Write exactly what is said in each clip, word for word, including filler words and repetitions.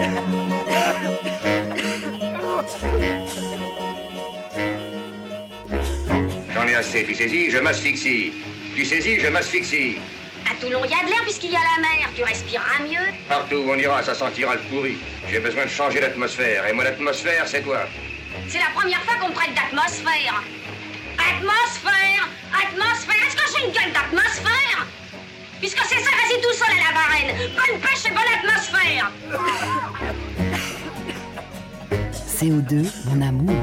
J'en ai assez, tu saisis, je m'asphyxie. Tu saisis, je m'asphyxie. À Toulon, il y a de l'air puisqu'il y a la mer. Tu respireras mieux. Partout où on ira, ça sentira le pourri. J'ai besoin de changer l'atmosphère. Et moi, l'atmosphère, c'est toi. C'est la première fois qu'on me traite d'atmosphère. Atmosphère, atmosphère. Est-ce que j'ai une gueule d'atmosphère? Puisque c'est ça, vas-y tout seul à la Varenne. Bonne pêche et bonne atmosphère. C O deux, mon amour.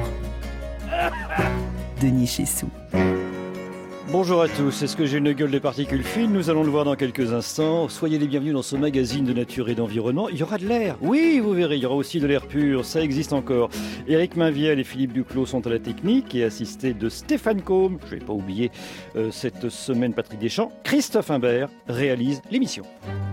Denis Chessou. Bonjour à tous, est-ce que j'ai une gueule de particules fines? Nous allons le voir dans quelques instants. Soyez les bienvenus dans ce magazine de nature et d'environnement. Il y aura de l'air, oui, vous verrez, il y aura aussi de l'air pur, ça existe encore. Éric Mainviel et Philippe Duclos sont à la technique et assistés de Stéphane Combe, je ne vais pas oublier euh, cette semaine Patrick Deschamps. Christophe Imbert réalise l'émission.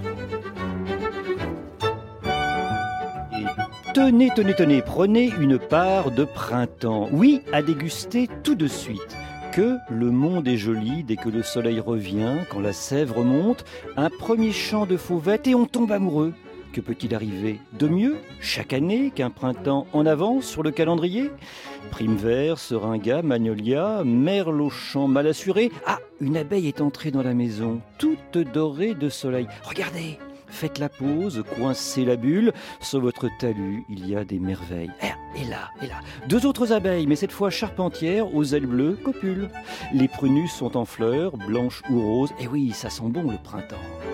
Et tenez, tenez, tenez, prenez une part de printemps. Oui, à déguster tout de suite. Que le monde est joli dès que le soleil revient, quand la sève remonte, un premier chant de fauvette et on tombe amoureux. Que peut-il arriver de mieux chaque année qu'un printemps en avance sur le calendrier? Prime vert, seringa, magnolia, merle au champ mal assuré. Ah, une abeille est entrée dans la maison, toute dorée de soleil. Regardez! Faites la pause, coincez la bulle. Sur votre talus, il y a des merveilles. Et là, et là. Deux autres abeilles, mais cette fois charpentières, aux ailes bleues, copulent. Les prunus sont en fleurs, blanches ou roses. Et oui, ça sent bon le printemps.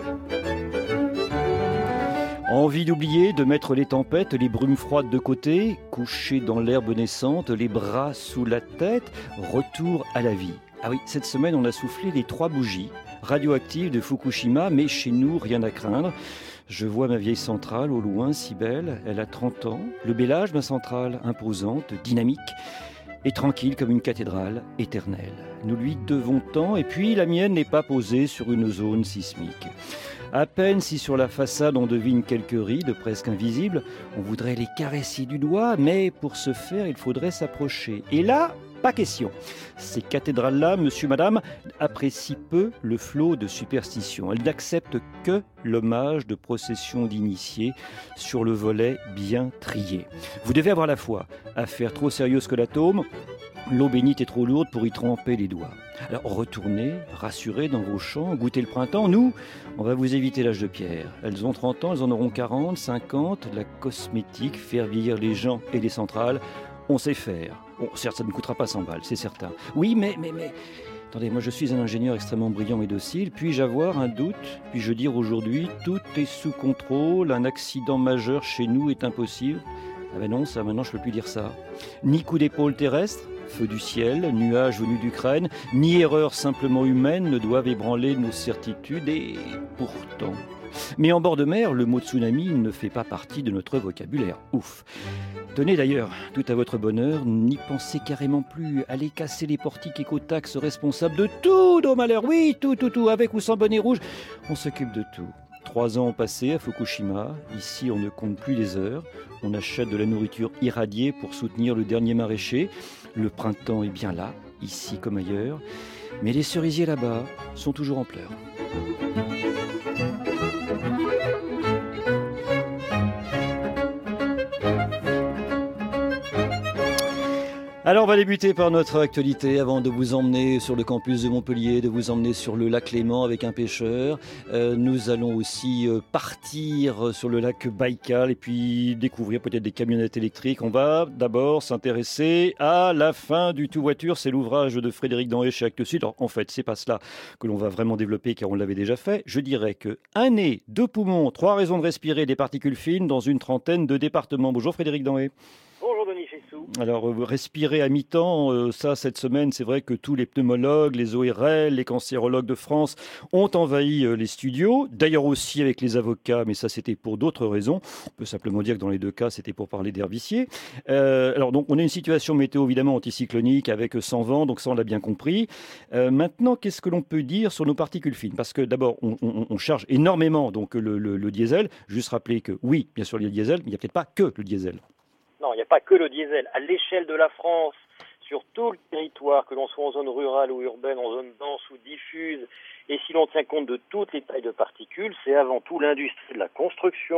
Envie d'oublier, de mettre les tempêtes, les brumes froides de côté, coucher dans l'herbe naissante, les bras sous la tête, retour à la vie. Ah oui, cette semaine, on a soufflé les trois bougies radioactives de Fukushima, mais chez nous, rien à craindre. Je vois ma vieille centrale au loin, si belle, elle a trente ans. Le bel âge, ma centrale, imposante, dynamique et tranquille comme une cathédrale éternelle. Nous lui devons tant, et puis la mienne n'est pas posée sur une zone sismique. À peine si sur la façade on devine quelques rides presque invisibles, on voudrait les caresser du doigt, mais pour ce faire, il faudrait s'approcher. Et là, pas question. Ces cathédrales-là, monsieur, madame, apprécient peu le flot de superstition. Elles n'acceptent que l'hommage de procession d'initiés sur le volet bien trié. Vous devez avoir la foi. Affaire trop sérieuse que l'atome, l'eau bénite est trop lourde pour y tremper les doigts. Alors retournez, rassurez dans vos champs, goûtez le printemps. Nous, on va vous éviter l'âge de pierre. Elles ont trente ans, elles en auront quarante, cinquante. La cosmétique, faire vieillir les gens et les centrales, on sait faire. Bon, certes, ça ne coûtera pas cent balles, c'est certain. Oui, mais, mais, mais... Attendez, moi je suis un ingénieur extrêmement brillant et docile. Puis-je avoir un doute? Puis-je dire aujourd'hui, tout est sous contrôle, un accident majeur chez nous est impossible? Ah ben non, ça, maintenant je ne peux plus dire ça. Ni coup d'épaule terrestre, feu du ciel, nuages venus d'Ukraine, ni erreur simplement humaine ne doivent ébranler nos certitudes, et pourtant... Mais en bord de mer, le mot tsunami ne fait pas partie de notre vocabulaire. Ouf. Tenez d'ailleurs, tout à votre bonheur, n'y pensez carrément plus. Allez casser les portiques écotaxes responsables de tous nos malheurs. Oui, tout, tout, tout, avec ou sans bonnet rouge, on s'occupe de tout. Trois ans ont passé à Fukushima. Ici, on ne compte plus les heures. On achète de la nourriture irradiée pour soutenir le dernier maraîcher. Le printemps est bien là, ici comme ailleurs. Mais les cerisiers là-bas sont toujours en pleurs. Alors on va débuter par notre actualité avant de vous emmener sur le campus de Montpellier, de vous emmener sur le lac Léman avec un pêcheur. Euh, nous allons aussi euh, partir sur le lac Baïkal et puis découvrir peut-être des camionnettes électriques. On va d'abord s'intéresser à la fin du tout voiture. C'est l'ouvrage de Frédéric Danhé chez Actes Sud. Alors en fait, c'est pas cela que l'on va vraiment développer car on l'avait déjà fait. Je dirais que un nez, deux poumons, trois raisons de respirer des particules fines dans une trentaine de départements. Bonjour Frédéric Danhé. Bonjour Denis Chessou. Alors, euh, respirer à mi-temps, euh, ça, cette semaine, c'est vrai que tous les pneumologues, les O R L, les cancérologues de France ont envahi euh, les studios. D'ailleurs aussi avec les avocats, mais ça, c'était pour d'autres raisons. On peut simplement dire que dans les deux cas, c'était pour parler d'air vicié. Euh, alors, donc, on a une situation météo, évidemment, anticyclonique avec sans vent, donc ça, on l'a bien compris. Euh, maintenant, qu'est-ce que l'on peut dire sur nos particules fines? Parce que d'abord, on, on, on charge énormément donc, le, le, le diesel. Juste rappeler que, oui, bien sûr, il y a le diesel, mais il n'y a peut-être pas que le diesel. Non, il n'y a pas que le diesel. À l'échelle de la France, sur tout le territoire, que l'on soit en zone rurale ou urbaine, en zone dense ou diffuse, et si l'on tient compte de toutes les tailles de particules, c'est avant tout l'industrie de la construction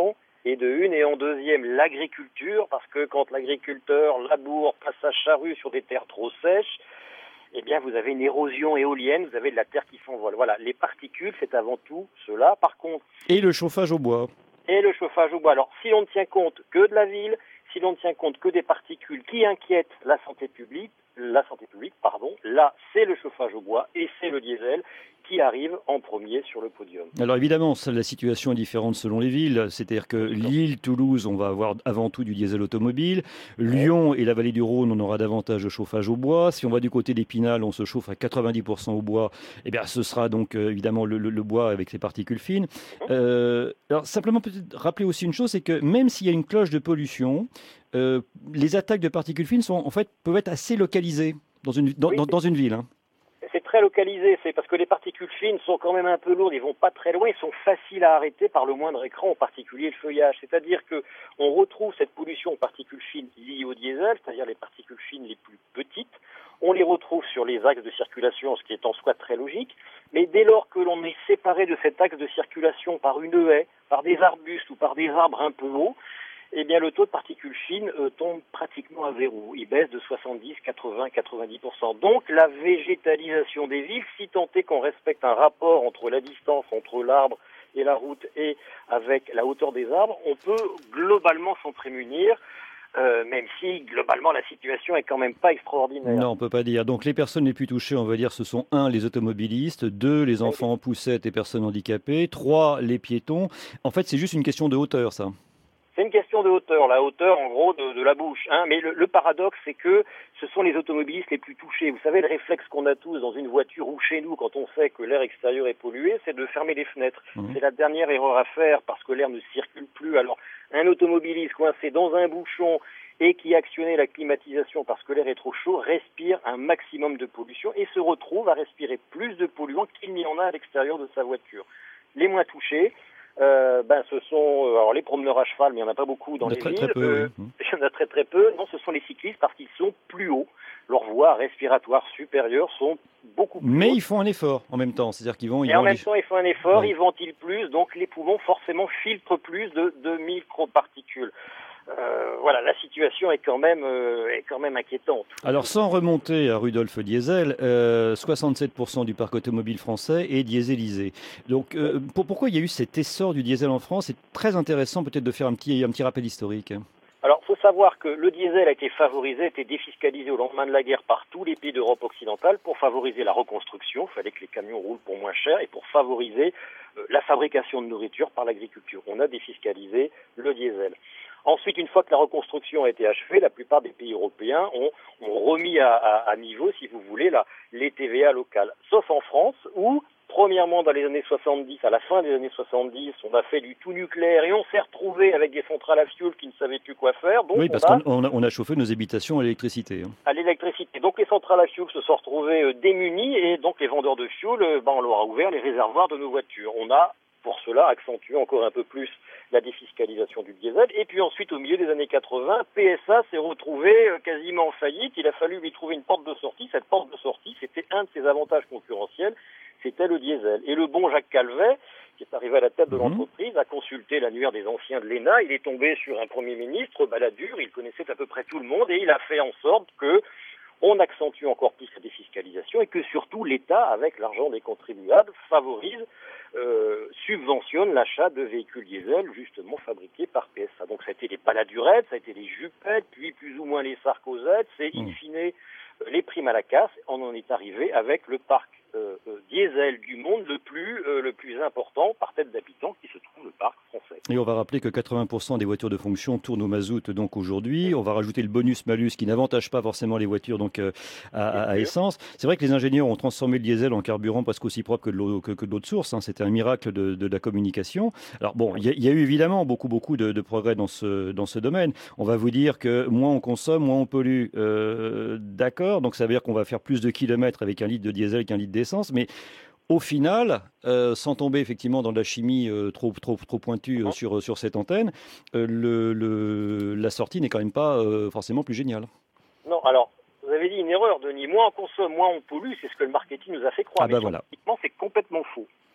et de une, et en deuxième, l'agriculture, parce que quand l'agriculteur laboure, passe sa charrue sur des terres trop sèches, eh bien, vous avez une érosion éolienne, vous avez de la terre qui s'envole. Voilà, les particules, c'est avant tout cela. Par contre... Et le chauffage au bois. Et le chauffage au bois. Alors, si l'on ne tient compte que de la ville, si l'on ne tient compte que des particules qui inquiètent la santé publique, la santé publique, pardon, là, c'est le chauffage au bois et c'est le diesel qui arrive en premier sur le podium. Alors évidemment, ça, la situation est différente selon les villes. C'est-à-dire que Lille, Toulouse, on va avoir avant tout du diesel automobile. Lyon et la vallée du Rhône, on aura davantage de chauffage au bois. Si on va du côté d'Épinal, on se chauffe à quatre-vingt-dix pour cent au bois. Eh bien, ce sera donc euh, évidemment le, le, le bois avec ses particules fines. Euh, alors simplement peut-être rappeler aussi une chose, c'est que même s'il y a une cloche de pollution, euh, les attaques de particules fines sont en fait peuvent être assez localisées dans une dans, oui, dans, dans une ville. Hein. C'est très localisé, c'est parce que les particules fines sont quand même un peu lourdes, ils vont pas très loin, ils sont faciles à arrêter par le moindre écran, en particulier le feuillage. C'est-à-dire que on retrouve cette pollution aux particules fines liées au diesel, c'est-à-dire les particules fines les plus petites. On les retrouve sur les axes de circulation, ce qui est en soi très logique. Mais dès lors que l'on est séparé de cet axe de circulation par une haie, par des arbustes ou par des arbres un peu hauts, eh bien, le taux de particules fines euh, tombe pratiquement à zéro. Il baisse de soixante-dix, quatre-vingts, quatre-vingt-dix pour cent. Donc, la végétalisation des villes, si tant est qu'on respecte un rapport entre la distance entre l'arbre et la route et avec la hauteur des arbres, on peut globalement s'en prémunir. Euh, même si, globalement, la situation est quand même pas extraordinaire. Non, on peut pas dire. Donc, les personnes les plus touchées, on va dire, ce sont un, les automobilistes, deux, les enfants en poussette et personnes handicapées, trois, les piétons. En fait, c'est juste une question de hauteur, ça. C'est une question de hauteur, la hauteur en gros de, de la bouche. Hein. Mais le, le paradoxe, c'est que ce sont les automobilistes les plus touchés. Vous savez, le réflexe qu'on a tous dans une voiture ou chez nous quand on sait que l'air extérieur est pollué, c'est de fermer les fenêtres. Mmh. C'est la dernière erreur à faire parce que l'air ne circule plus. Alors, un automobiliste coincé dans un bouchon et qui actionnait la climatisation parce que l'air est trop chaud, respire un maximum de pollution et se retrouve à respirer plus de polluants qu'il n'y en a à l'extérieur de sa voiture. Les moins touchés, Euh, ben, ce sont euh, alors les promeneurs à cheval, mais il n'y en a pas beaucoup dans les très, villes. Très peu, euh, oui. Il y en a très très peu. Non, ce sont les cyclistes parce qu'ils sont plus hauts. Leurs voies respiratoires supérieures sont beaucoup plus Mais hautes. ils font un effort en même temps. C'est-à-dire qu'ils vont. Ils Et en vont même les... temps, ils font un effort, oui. Ils ventilent plus, donc les poumons forcément filtrent plus de, de microparticules. Euh, voilà, la situation est quand même euh, est quand même inquiétante. Alors, sans remonter à Rudolf Diesel, euh, soixante-sept pour cent du parc automobile français est dieselisé. Donc, euh, pour, pourquoi il y a eu cet essor du diesel en France? C'est très intéressant peut-être de faire un petit un petit rappel historique. Alors, il faut savoir que le diesel a été favorisé, a été défiscalisé au lendemain de la guerre par tous les pays d'Europe occidentale pour favoriser la reconstruction. Il fallait que les camions roulent pour moins cher et pour favoriser euh, la fabrication de nourriture par l'agriculture. On a défiscalisé le diesel. Ensuite, une fois que la reconstruction a été achevée, la plupart des pays européens ont, ont remis à, à, à niveau, si vous voulez, la, les T V A locales. Sauf en France, où, premièrement, dans les années soixante-dix, à la fin des années soixante-dix, on a fait du tout nucléaire et on s'est retrouvé avec des centrales à fioul qui ne savaient plus quoi faire. Donc oui, parce on a, qu'on a, on a chauffé nos habitations à l'électricité. Hein. À l'électricité. Donc les centrales à fioul se sont retrouvées euh, démunies et donc les vendeurs de fioul, euh, ben, on leur a ouvert les réservoirs de nos voitures. On a, pour cela, accentué encore un peu plus la défiscalisation du diesel. Et puis ensuite, au milieu des années quatre-vingts, P S A s'est retrouvé euh, quasiment en faillite. Il a fallu lui trouver une porte de sortie. Cette porte de sortie, c'était un de ses avantages concurrentiels, c'était le diesel. Et le bon Jacques Calvet, qui est arrivé à la tête de mmh. l'entreprise, a consulté l'annuaire des anciens de l'E N A. Il est tombé sur un Premier ministre, Balladur, il connaissait à peu près tout le monde, et il a fait en sorte que on accentue encore plus la défiscalisation et que surtout l'État, avec l'argent des contribuables, favorise, euh, subventionne l'achat de véhicules diesel justement fabriqués par P S A. Donc ça a été les Balladurettes, ça a été les Jupettes, puis plus ou moins les Sarkozettes, c'est in fine euh, les primes à la casse. On en est arrivé avec le parc euh, euh, diesel du monde le plus, euh, le plus important par tête d'habitant qui se trouve le parc français. Et on va rappeler que quatre-vingts pour cent des voitures de fonction tournent au mazout donc aujourd'hui. On va rajouter le bonus-malus qui n'avantage pas forcément les voitures donc euh, à, à, à essence. C'est vrai que les ingénieurs ont transformé le diesel en carburant presque aussi propre que de l'eau que, que de l'autre source. Hein. C'était un miracle de, de la communication. Alors bon, il y, y a eu évidemment beaucoup beaucoup de, de progrès dans ce dans ce domaine. On va vous dire que moins on consomme, moins on pollue. Euh, d'accord, donc ça veut dire qu'on va faire plus de kilomètres avec un litre de diesel qu'un litre d'essence, mais au final, euh, sans tomber effectivement dans de la chimie euh, trop, trop, trop pointue euh, sur, sur cette antenne, euh, le, le, la sortie n'est quand même pas euh, forcément plus géniale. Non, alors, vous avez dit une erreur, Denis. Moins on consomme, moins on pollue, c'est ce que le marketing nous a fait croire. Ah bah mais voilà. scientifiquement, c'est complètement faux.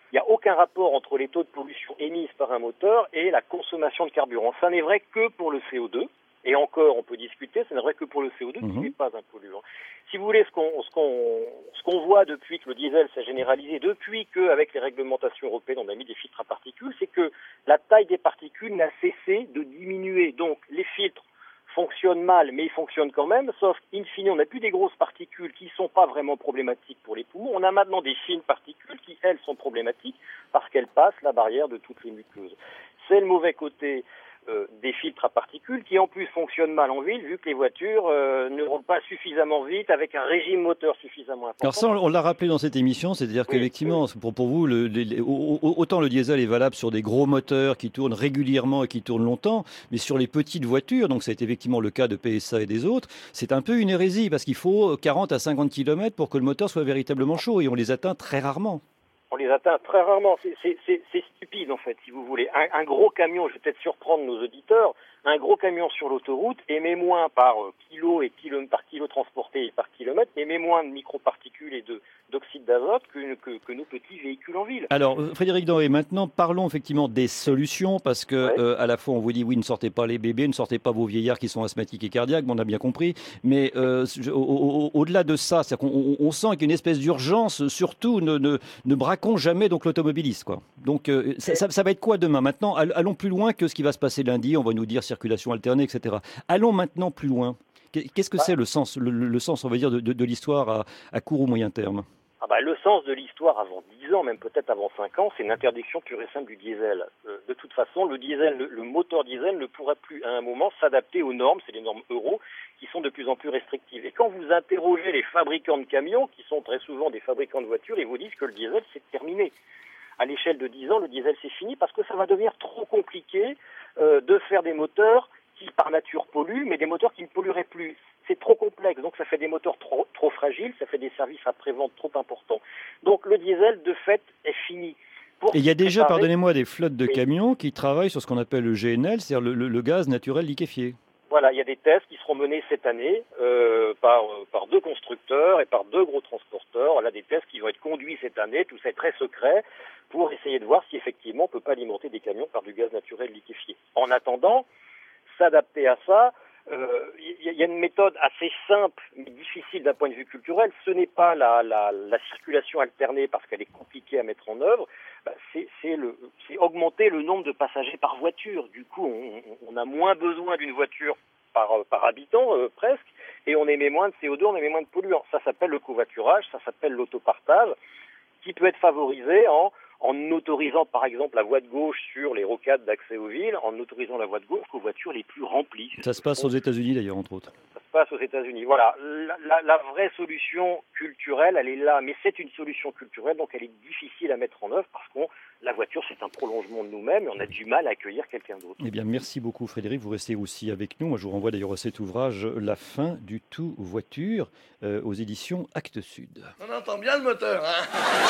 Il n'y a aucun rapport entre les taux de pollution émis par un moteur et la consommation de carburant. Ça n'est vrai que pour le C O deux. Et encore, on peut discuter, ça n'est vrai que pour le C O deux, mmh. qui n'est pas un polluant. Si vous voulez, ce qu'on, ce qu'on, ce qu'on voit depuis que le diesel s'est généralisé, depuis qu'avec les réglementations européennes, on a mis des filtres à particules, c'est que la taille des particules n'a cessé de diminuer. Donc, les filtres fonctionnent mal, mais ils fonctionnent quand même, sauf qu'in fine, on n'a plus des grosses particules qui ne sont pas vraiment problématiques pour les poumons. On a maintenant des fines particules qui, elles, sont problématiques parce qu'elles passent la barrière de toutes les muqueuses. C'est le mauvais côté euh, des filtres à particules qui, en plus, fonctionnent mal en ville, vu que les voitures euh, ne roulent pas suffisamment vite avec un régime moteur suffisamment important. Alors ça, on l'a rappelé dans cette émission, c'est-à-dire oui, qu'effectivement, oui. pour, pour vous, le, les, autant le diesel est valable sur des gros moteurs qui tournent régulièrement et qui tournent longtemps, mais sur les petites voitures, donc ça a été effectivement le cas de P S A et des autres, c'est un peu une hérésie parce qu'il faut quarante à cinquante kilomètres pour que le moteur soit véritablement chaud et on les atteint très rarement. On les atteint très rarement. C'est, c'est, c'est, c'est stupide, en fait, si vous voulez. Un, un gros camion, je vais peut-être surprendre nos auditeurs, un gros camion sur l'autoroute émet moins par kilo et kilo, par kilo transporté et par kilomètre, émet moins de microparticules et de, d'oxyde d'azote que, que, que nos petits véhicules en ville. Alors, Frédéric Doré, maintenant, parlons effectivement des solutions, parce que ouais. euh, à la fois, on vous dit, oui, ne sortez pas les bébés, ne sortez pas vos vieillards qui sont asthmatiques et cardiaques, bon, on a bien compris, mais euh, au, au, au-delà de ça, c'est-à-dire qu'on on sent qu'il y a une espèce d'urgence, surtout, ne, ne, ne braquons jamais donc, l'automobiliste, quoi. Donc, euh, ça, ça, ça va être quoi demain? Maintenant, allons plus loin que ce qui va se passer lundi, on va nous dire circulation alternée, et cetera. Allons maintenant plus loin. Qu'est-ce que bah. c'est le sens, le, le sens, on va dire, de, de, de l'histoire à, à court ou moyen terme? Ah bah, le sens de l'histoire avant dix ans, même peut-être avant cinq ans, c'est une interdiction pure et simple du diesel. Euh, de toute façon, le diesel, le, le moteur diesel ne pourra plus à un moment s'adapter aux normes, c'est les normes euro, qui sont de plus en plus restrictives. Et quand vous interrogez les fabricants de camions, qui sont très souvent des fabricants de voitures, ils vous disent que le diesel, c'est terminé. À l'échelle de dix ans, le diesel, c'est fini parce que ça va devenir trop compliqué euh, de faire des moteurs qui, par nature, polluent, mais des moteurs qui ne pollueraient plus. C'est trop complexe, donc ça fait des moteurs trop, trop fragiles, ça fait des services après-vente trop importants. Donc le diesel, de fait, est fini. Pour Et il y a déjà, préparer... pardonnez-moi, des flottes de oui. camions qui travaillent sur ce qu'on appelle le G N L, c'est-à-dire le, le, le gaz naturel liquéfié. Voilà, il y a des tests qui seront menés cette année euh, par, euh, par deux constructeurs et par deux gros transporteurs. Là, des tests qui vont être conduits cette année, tout ça est très secret, pour essayer de voir si effectivement on ne peut pas alimenter des camions par du gaz naturel liquéfié. En attendant, s'adapter à ça, il euh, y, y a une méthode assez simple mais difficile d'un point de vue culturel. Ce n'est pas la, la, la circulation alternée parce qu'elle est compliquée à mettre en œuvre. Bah, c'est, c'est, le, c'est augmenter le nombre de passagers par voiture. Du coup, on, on a moins besoin d'une voiture par, par habitant euh, presque, et on émet moins de C O deux, on émet moins de polluants. Ça s'appelle le covoiturage, ça s'appelle l'autopartage, qui peut être favorisé en en autorisant par exemple la voie de gauche sur les rocades d'accès aux villes, en autorisant la voie de gauche aux voitures les plus remplies. Ça se passe aux États-Unis d'ailleurs, entre autres. Ça se passe aux États-Unis. Voilà, la, la, la vraie solution culturelle, elle est là, mais c'est une solution culturelle, donc elle est difficile à mettre en œuvre parce que la voiture, c'est un prolongement de nous-mêmes et on a du mal à accueillir quelqu'un d'autre. Eh bien, merci beaucoup Frédéric, vous restez aussi avec nous. Moi, je vous renvoie d'ailleurs à cet ouvrage, La fin du tout voiture, euh, aux éditions Actes Sud. On entend bien le moteur, hein.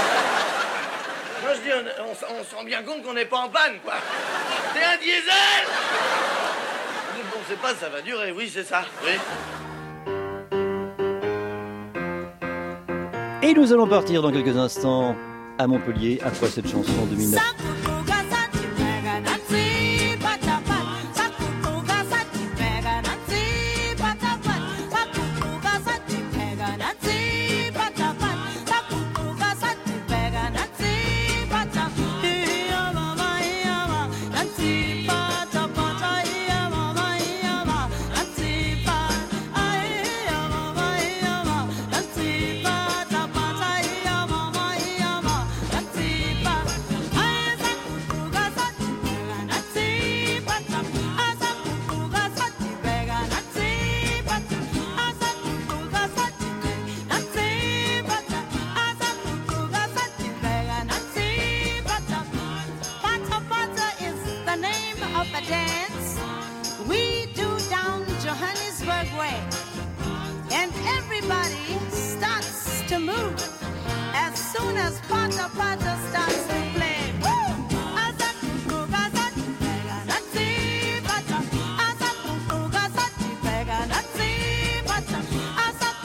Moi je dis, on, on, on se rend bien compte qu'on n'est pas en panne, quoi. C'est un diesel. On ne sait pas, ça va durer, oui, c'est ça, oui. Et nous allons partir dans quelques instants à Montpellier, après cette chanson de mille neuf cents.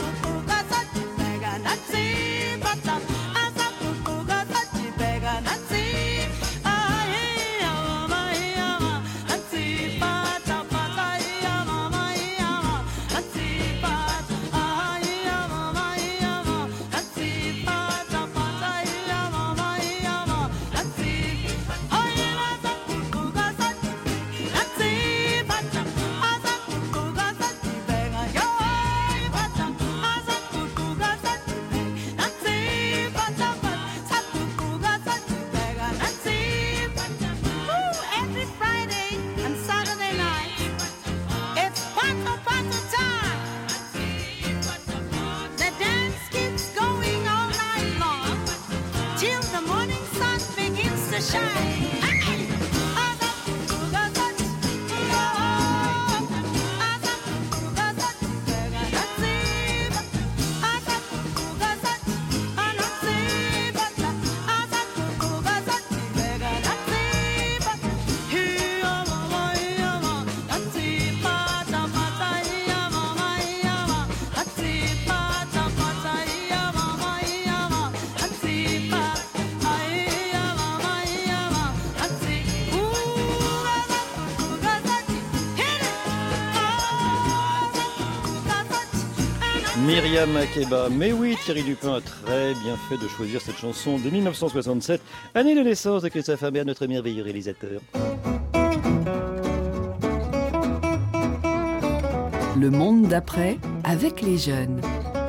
Not Myriam Makeba. Mais oui, Thierry Dupin a très bien fait de choisir cette chanson de mille neuf cent soixante-sept, année de naissance de Christophe Imbert, notre merveilleux réalisateur. Le monde d'après avec les jeunes.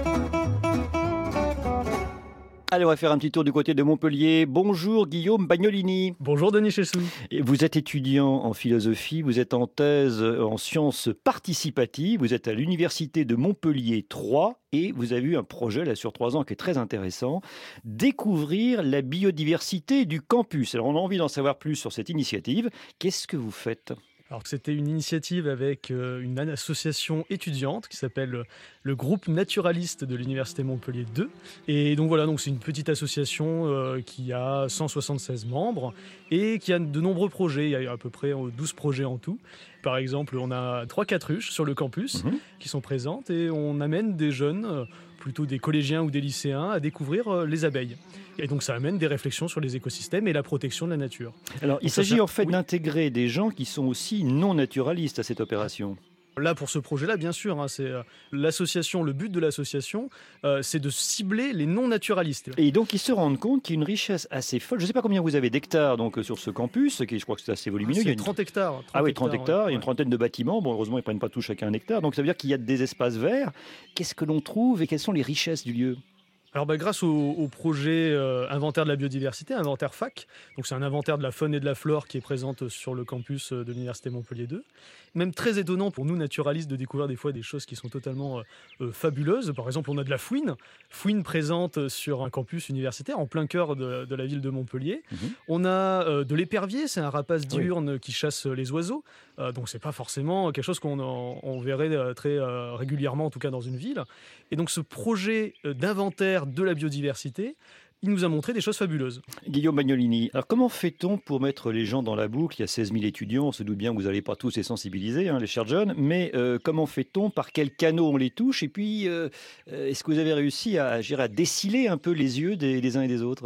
Allez, on va faire un petit tour du côté de Montpellier. Bonjour Guillaume Bagnolini. Bonjour Denis Chessou. Vous êtes étudiant en philosophie, vous êtes en thèse en sciences participatives, vous êtes à l'université de Montpellier trois et vous avez eu un projet là sur trois ans qui est très intéressant, découvrir la biodiversité du campus. Alors on a envie d'en savoir plus sur cette initiative. Qu'est-ce que vous faites ? Alors c'était une initiative avec une association étudiante qui s'appelle le groupe naturaliste de l'université Montpellier deux. Et donc voilà, donc c'est une petite association euh, qui a cent soixante-seize membres et qui a de nombreux projets. Il y a à peu près douze projets en tout. Par exemple, on a trois quatre ruches sur le campus mmh. qui sont présentes et on amène des jeunes, plutôt des collégiens ou des lycéens, à découvrir les abeilles. Et donc ça amène des réflexions sur les écosystèmes et la protection de la nature. Alors il donc, s'agit ça, en fait oui. d'intégrer des gens qui sont aussi non naturalistes à cette opération. Là, pour ce projet-là, bien sûr, hein, c'est euh, l'association. Le but de l'association, euh, c'est de cibler les non-naturalistes. Et donc, ils se rendent compte qu'il y a une richesse assez folle. Je ne sais pas combien vous avez d'hectares donc sur ce campus, qui je crois que c'est assez volumineux. Ah, c'est il y a une... trente hectares. trente ah oui, trente hectares. hectares ouais. Il y a une trentaine de bâtiments. Bon, heureusement, ils ne prennent pas tous chacun un hectare. Donc, ça veut dire qu'il y a des espaces verts. Qu'est-ce que l'on trouve et quelles sont les richesses du lieu ? Alors bah, grâce au, au projet euh, Inventaire de la biodiversité, Inventaire F A C, donc c'est un inventaire de la faune et de la flore qui est présente sur le campus de l'université Montpellier deux. Même très étonnant pour nous naturalistes de découvrir des fois des choses qui sont totalement euh, euh, fabuleuses. Par exemple, on a de la fouine, fouine présente sur un campus universitaire en plein cœur de, de la ville de Montpellier. Mmh. On a euh, de l'épervier, c'est un rapace diurne oui. qui chasse les oiseaux. Euh, donc c'est pas forcément quelque chose qu'on en, on verrait très euh, régulièrement, en tout cas dans une ville. Et donc ce projet d'inventaire de la biodiversité, il nous a montré des choses fabuleuses. Guillaume Bagnolini, alors comment fait-on pour mettre les gens dans la boucle ? Il y a seize mille étudiants, on se doute bien que vous n'allez pas tous les sensibiliser, hein, les chers jeunes, mais euh, comment fait-on ? Par quels canaux on les touche ? Et puis, euh, est-ce que vous avez réussi à, à déciler un peu les yeux des, des uns et des autres ?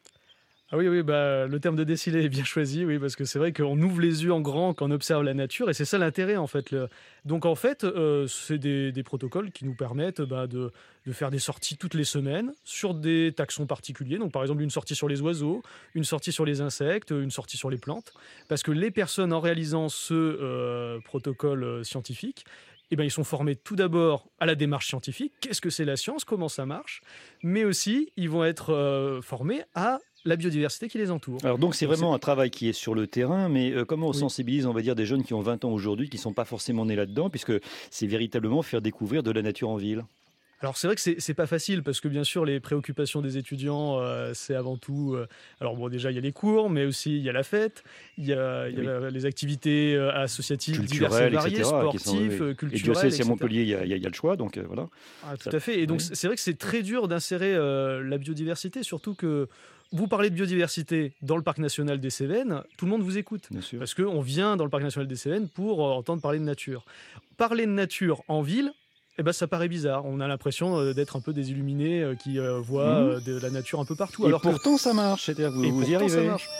Ah oui, oui bah, le terme de déciler est bien choisi, oui, parce que c'est vrai qu'on ouvre les yeux en grand quand on observe la nature, et c'est ça l'intérêt, en fait. Le... Donc, en fait, euh, c'est des, des protocoles qui nous permettent bah, de, de faire des sorties toutes les semaines sur des taxons particuliers. Donc, par exemple, une sortie sur les oiseaux, une sortie sur les insectes, une sortie sur les plantes. Parce que les personnes, en réalisant ce euh, protocole scientifique, eh ben, ils sont formés tout d'abord à la démarche scientifique. Qu'est-ce que c'est la science ? Comment ça marche ? Mais aussi, ils vont être euh, formés à la biodiversité qui les entoure. Alors donc c'est donc vraiment c'est... un travail qui est sur le terrain, mais euh, comment on oui. sensibilise, on va dire, des jeunes qui ont vingt ans aujourd'hui, qui ne sont pas forcément nés là-dedans, puisque c'est véritablement faire découvrir de la nature en ville. Alors c'est vrai que c'est, c'est pas facile parce que bien sûr les préoccupations des étudiants euh, c'est avant tout euh, alors bon déjà il y a les cours mais aussi il y a la fête, il y a, il y a oui. les activités euh, associatives diverses et variées, sportives, sont, oui. culturelles. Et Dieu sait si à Montpellier il y, a, il y a le choix donc euh, voilà. Ah, tout Ça, à fait et donc oui. c'est vrai que c'est très dur d'insérer euh, la biodiversité, surtout que vous parlez de biodiversité dans le parc national des Cévennes, tout le monde vous écoute. Parce qu'on vient dans le parc national des Cévennes pour euh, entendre parler de nature. Parler de nature en ville, eh ben, ça paraît bizarre. On a l'impression euh, d'être un peu des illuminés euh, qui euh, voient euh, de la nature un peu partout. Et alors pourtant que... ça marche, c'est-à-dire vous, Et vous y arrivez. Ça marche.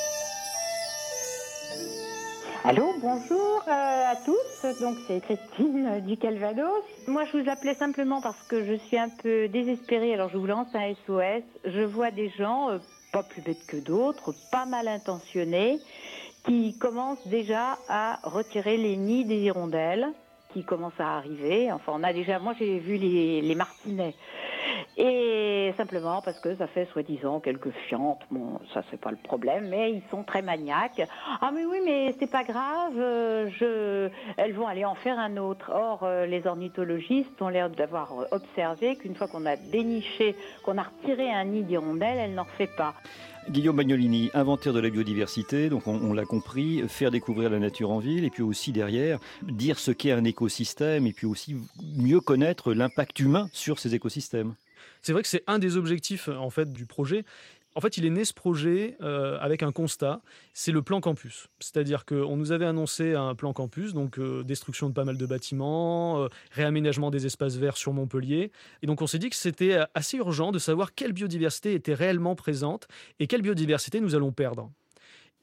Allô, bonjour euh, à tous. Donc c'est Christine du Calvados. Moi je vous appelais simplement parce que je suis un peu désespérée. Alors je vous lance un S O S. Je vois des gens, euh, pas plus bêtes que d'autres, pas mal intentionnés, qui commencent déjà à retirer les nids des hirondelles, qui commencent à arriver. Enfin on a déjà, moi j'ai vu les, les martinets. Et simplement parce que ça fait soi-disant quelques fientes, bon ça c'est pas le problème, mais ils sont très maniaques. Ah mais oui mais c'est pas grave, je... elles vont aller en faire un autre. Or euh, les ornithologistes ont l'air d'avoir observé qu'une fois qu'on a déniché, qu'on a retiré un nid d'hirondelle, elle n'en refait pas. Guillaume Bagnolini, inventaire de la biodiversité, donc on, on l'a compris, faire découvrir la nature en ville et puis aussi derrière dire ce qu'est un écosystème et puis aussi mieux connaître l'impact humain sur ces écosystèmes. C'est vrai que c'est un des objectifs en fait du projet. En fait, il est né ce projet euh, avec un constat, c'est le plan campus. C'est-à-dire qu'on nous avait annoncé un plan campus, donc euh, destruction de pas mal de bâtiments, euh, réaménagement des espaces verts sur Montpellier. Et donc on s'est dit que c'était assez urgent de savoir quelle biodiversité était réellement présente et quelle biodiversité nous allons perdre.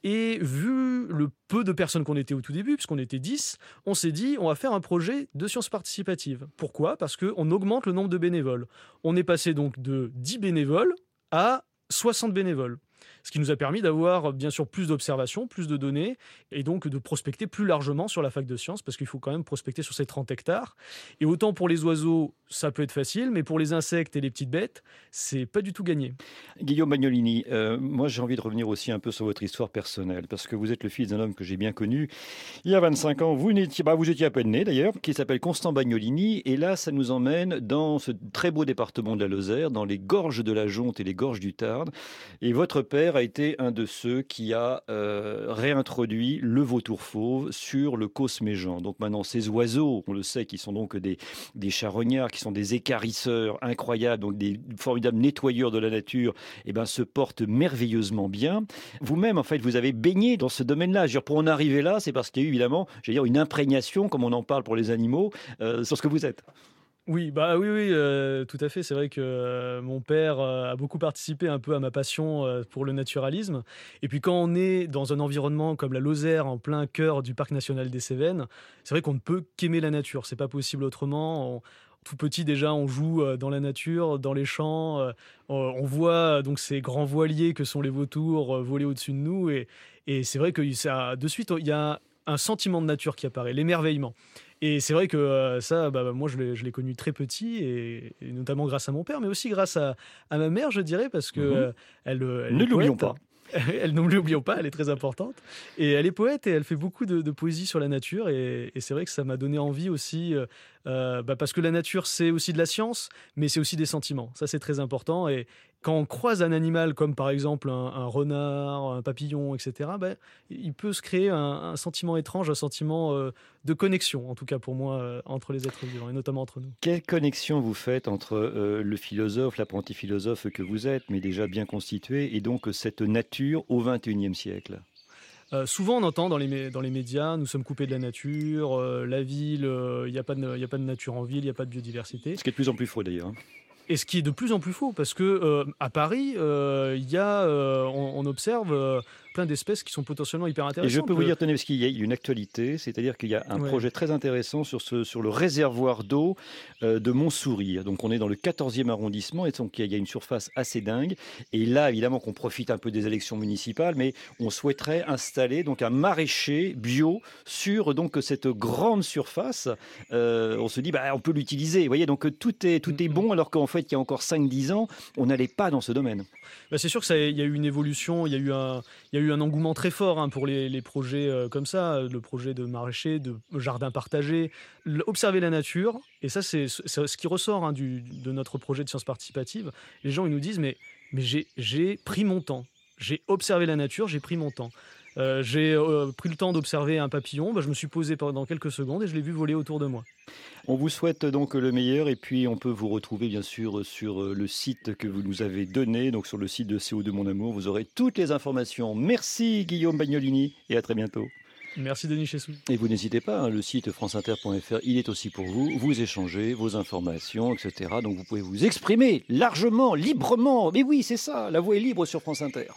Et vu le peu de personnes qu'on était au tout début, puisqu'on était dix, on s'est dit on va faire un projet de sciences participatives. Pourquoi ? Parce qu'on augmente le nombre de bénévoles. On est passé donc de dix bénévoles à soixante bénévoles. Ce qui nous a permis d'avoir bien sûr plus d'observations, plus de données, et donc de prospecter plus largement sur la fac de sciences, parce qu'il faut quand même prospecter sur ces trente hectares. Et autant pour les oiseaux, ça peut être facile, mais pour les insectes et les petites bêtes, c'est pas du tout gagné. Guillaume Bagnolini, euh, moi j'ai envie de revenir aussi un peu sur votre histoire personnelle, parce que vous êtes le fils d'un homme que j'ai bien connu. Il y a vingt-cinq ans, vous, n'étiez, bah, vous étiez à peine né d'ailleurs, qui s'appelle Constant Bagnolini, et là ça nous emmène dans ce très beau département de la Lozère, dans les gorges de la Jonte et les gorges du Tarn. Et votre père a été un de ceux qui a euh, réintroduit le vautour fauve sur le Causse Méjean. Donc maintenant, ces oiseaux, on le sait, qui sont donc des, des charognards, qui sont des équarrisseurs incroyables, donc des formidables nettoyeurs de la nature, eh ben, se portent merveilleusement bien. Vous-même, en fait, vous avez baigné dans ce domaine-là. Je veux dire, pour en arriver là, c'est parce qu'il y a eu évidemment, je veux dire, une imprégnation, comme on en parle pour les animaux, euh, sur ce que vous êtes. Oui, bah oui, oui, euh, tout à fait. C'est vrai que euh, mon père euh, a beaucoup participé un peu à ma passion euh, pour le naturalisme. Et puis quand on est dans un environnement comme la Lozère, en plein cœur du parc national des Cévennes, c'est vrai qu'on ne peut qu'aimer la nature. C'est pas possible autrement. On, tout petit déjà, on joue euh, dans la nature, dans les champs. Euh, on voit donc ces grands voiliers que sont les vautours euh, voler au-dessus de nous. Et, et c'est vrai que ça, de suite, il y a un sentiment de nature qui apparaît, l'émerveillement. Et c'est vrai que euh, ça, bah, moi, je l'ai, je l'ai connu très petit, et, et notamment grâce à mon père, mais aussi grâce à, à ma mère, je dirais, parce que mmh. euh, elle, elle ne l'oublions pas. Elle, ne l'oublions pas, elle est très importante. Et elle est poète et elle fait beaucoup de, de poésie sur la nature. Et, et c'est vrai que ça m'a donné envie aussi, euh, euh, bah parce que la nature, c'est aussi de la science, mais c'est aussi des sentiments. Ça, c'est très important. Et quand on croise un animal comme par exemple un, un renard, un papillon, et cetera, bah, il peut se créer un, un sentiment étrange, un sentiment euh, de connexion, en tout cas pour moi, euh, entre les êtres vivants et notamment entre nous. Quelle connexion vous faites entre euh, le philosophe, l'apprenti philosophe que vous êtes, mais déjà bien constitué, et donc cette nature au vingt et unième siècle ? Euh, souvent, on entend dans les, dans les médias, nous sommes coupés de la nature, euh, la ville, il euh, n'y a, a pas de nature en ville, il n'y a pas de biodiversité. Ce qui est de plus en plus faux d'ailleurs. Et ce qui est de plus en plus faux, parce que euh, à Paris, euh, y a, euh, on, on observe euh, plein d'espèces qui sont potentiellement hyper intéressantes. Et je peux vous dire, tenez, parce qu'il y a une actualité, c'est-à-dire qu'il y a un ouais. projet très intéressant sur, ce, sur le réservoir d'eau euh, de Montsouris. Donc on est dans le quatorzième arrondissement, et donc il y a une surface assez dingue. Et là, évidemment, qu'on profite un peu des élections municipales, mais on souhaiterait installer donc un maraîcher bio sur donc cette grande surface. Euh, on se dit, bah, on peut l'utiliser. Vous voyez, donc tout est, tout est bon, alors qu'en fait, il y a encore cinq dix ans, on n'allait pas dans ce domaine. Bah c'est sûr qu'il y a eu une évolution, il y a eu un, il y a eu un engouement très fort hein, pour les, les projets euh, comme ça, le projet de maraîcher, de jardin partagé, observer la nature. Et ça, c'est, c'est ce qui ressort hein, du, de notre projet de sciences participatives. Les gens ils nous disent, mais, mais j'ai, j'ai pris mon temps. J'ai observé la nature, j'ai pris mon temps. Euh, j'ai euh, pris le temps d'observer un papillon, bah, je me suis posé pendant quelques secondes et je l'ai vu voler autour de moi. On vous souhaite donc le meilleur, et puis on peut vous retrouver bien sûr sur le site que vous nous avez donné, donc sur le site de C O deux Mon Amour, vous aurez toutes les informations. Merci Guillaume Bagnolini et à très bientôt. Merci Denis Chessou. Et vous n'hésitez pas, hein, le site france inter point f r, il est aussi pour vous, vous échangez vos informations, et cetera. Donc vous pouvez vous exprimer largement, librement. Mais oui, c'est ça, la voix est libre sur France Inter.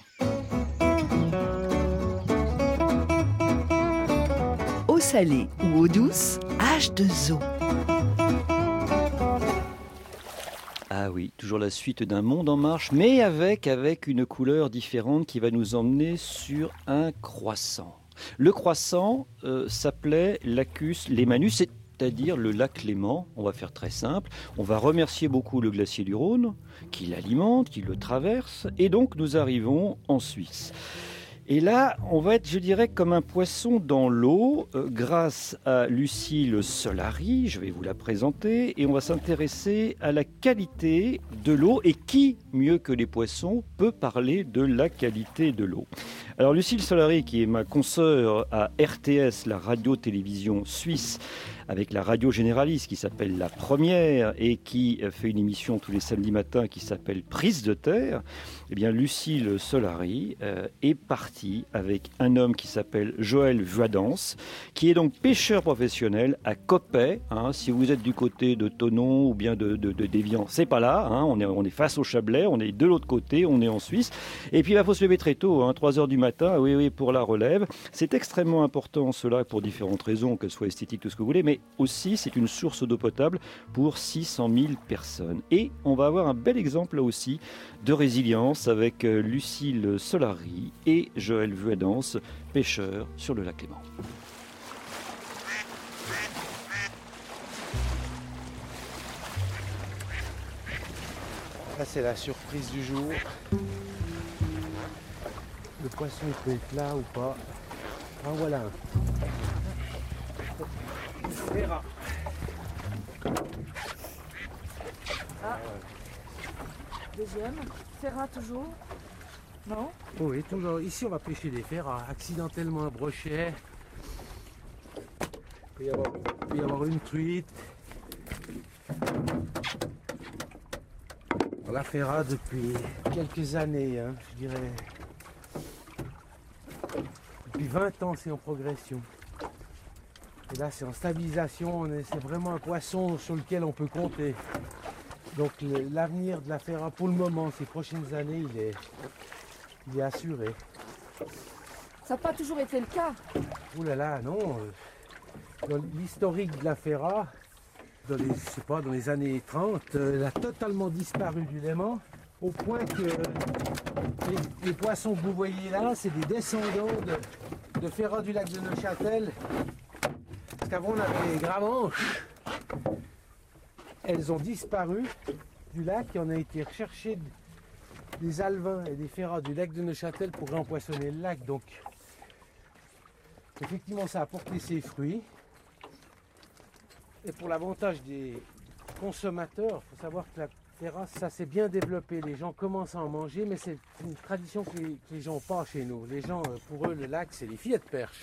Eau salée ou eau douce, H deux O. Ah oui, toujours la suite d'un monde en marche, mais avec, avec une couleur différente qui va nous emmener sur un croissant. Le croissant euh, s'appelait Lacus Lemanus, c'est-à-dire le lac Léman. On va faire très simple. On va remercier beaucoup le glacier du Rhône, qui l'alimente, qui le traverse, et donc nous arrivons en Suisse. Et là, on va être, je dirais, comme un poisson dans l'eau, euh, grâce à Lucile Solari, je vais vous la présenter, et on va s'intéresser à la qualité de l'eau, et qui, mieux que les poissons, peut parler de la qualité de l'eau. Alors Lucile Solari, qui est ma consoeur à R T S, la radio-télévision suisse, avec la radio généraliste qui s'appelle La Première et qui fait une émission tous les samedis matins qui s'appelle Prise de Terre, eh bien Lucile Solari euh, est partie partie avec un homme qui s'appelle Joël Vuadance, qui est donc pêcheur professionnel à Coppet. Hein, si vous êtes du côté de Thonon ou bien de, de, de d'Évian, c'est pas là. Hein, on, est, on est face au Chablais, on est de l'autre côté, on est en Suisse. Et puis il faut se lever très tôt, hein, trois heures du matin, oui, oui, pour la relève. C'est extrêmement important cela pour différentes raisons, qu'elles soient esthétiques, tout ce que vous voulez, mais aussi c'est une source d'eau potable pour six cent mille personnes. Et on va avoir un bel exemple là aussi de résilience avec Lucille Solari et Joël Vuadance, pêcheurs sur le lac Léman. Là, c'est la surprise du jour. Le poisson peut être là ou pas. En voilà un. Ferra. Ah. Deuxième. Ferra toujours. Non? Oui, toujours. Ici, on va pêcher des ferras. Accidentellement un brochet. Il peut y avoir, il peut y avoir une truite. La ferra depuis quelques années, hein, je dirais. Depuis vingt ans, c'est en progression. Et là, c'est en stabilisation. On est- C'est vraiment un poisson sur lequel on peut compter. Donc le- l'avenir de la ferra, pour le moment, ces prochaines années, il est, il est assuré. Ça n'a pas toujours été le cas. Ouh là là, non. euh, Dans l'historique de la ferra, dans les, je sais pas, dans les années trente, euh, elle a totalement disparu du Léman, au point que les, les poissons que vous voyez là, c'est des descendants de, de ferra du lac de Neuchâtel. Parce qu'avant, on avait les gramanches. Elles ont disparu du lac et on a été rechercher des alevins et des ferras du lac de Neuchâtel pour empoisonner le lac. Donc, effectivement, ça a porté ses fruits. Et pour l'avantage des consommateurs, il faut savoir que la terrasse, ça s'est bien développé. Les gens commencent à en manger, mais c'est une tradition que les, que les gens n'ont pas chez nous. Les gens, euh, pour eux, le lac, c'est les filets de perche.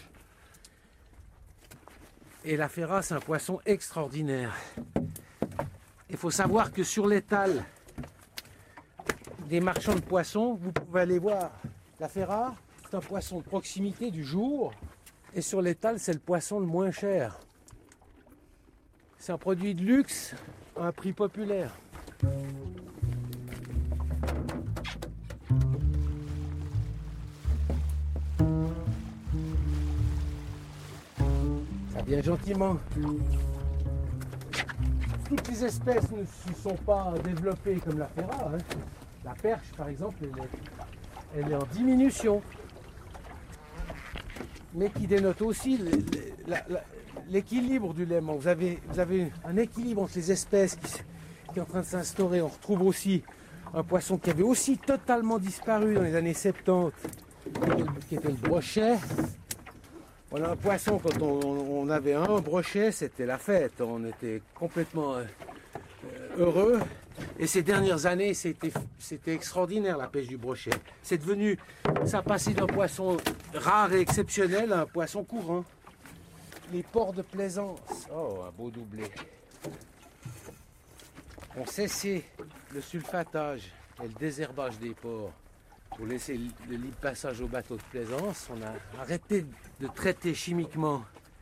Et la ferra, c'est un poisson extraordinaire. Il faut savoir que sur l'étal des marchands de poissons, vous pouvez aller voir la ferra, c'est un poisson de proximité du jour. Et sur l'étal, c'est le poisson le moins cher. C'est un produit de luxe à un prix populaire. Ça vient gentiment. Toutes les espèces ne se sont pas développées comme la ferra. Hein. La perche, par exemple, elle est, elle est en diminution. Mais qui dénote aussi le- le- la- la- l'équilibre du Léman. Vous avez, vous avez un équilibre entre les espèces qui, s- qui est en train de s'instaurer. On retrouve aussi un poisson qui avait aussi totalement disparu dans les années soixante-dix, qui était le, qui était le brochet. On a un poisson, quand on, on avait un brochet, c'était la fête. On était complètement euh, heureux. Et ces dernières années, c'était, c'était extraordinaire la pêche du brochet. C'est devenu, ça a passé d'un poisson rare et exceptionnel à un poisson courant. Les ports de plaisance, oh, un beau doublé. On cessé le sulfatage et le désherbage des ports pour laisser le libre passage aux bateaux de plaisance. On a arrêté de traiter chimiquement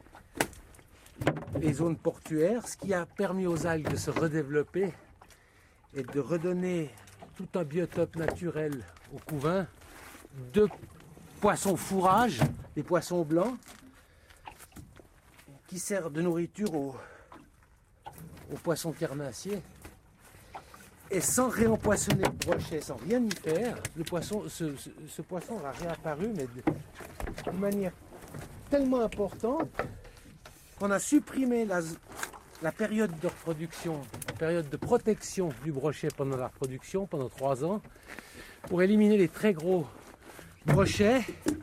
les zones portuaires, ce qui a permis aux algues de se redévelopper et de redonner tout un biotope naturel au couvain, de poissons fourrage, des poissons blancs, qui servent de nourriture aux, aux poissons carnassiers. Et sans réempoisonner le brochet, sans rien y faire, le poisson, ce, ce, ce poisson a réapparu, mais de, de manière tellement importante qu'on a supprimé la, la période de reproduction, la période de protection du brochet pendant la reproduction, pendant trois ans, pour éliminer les très gros brochets,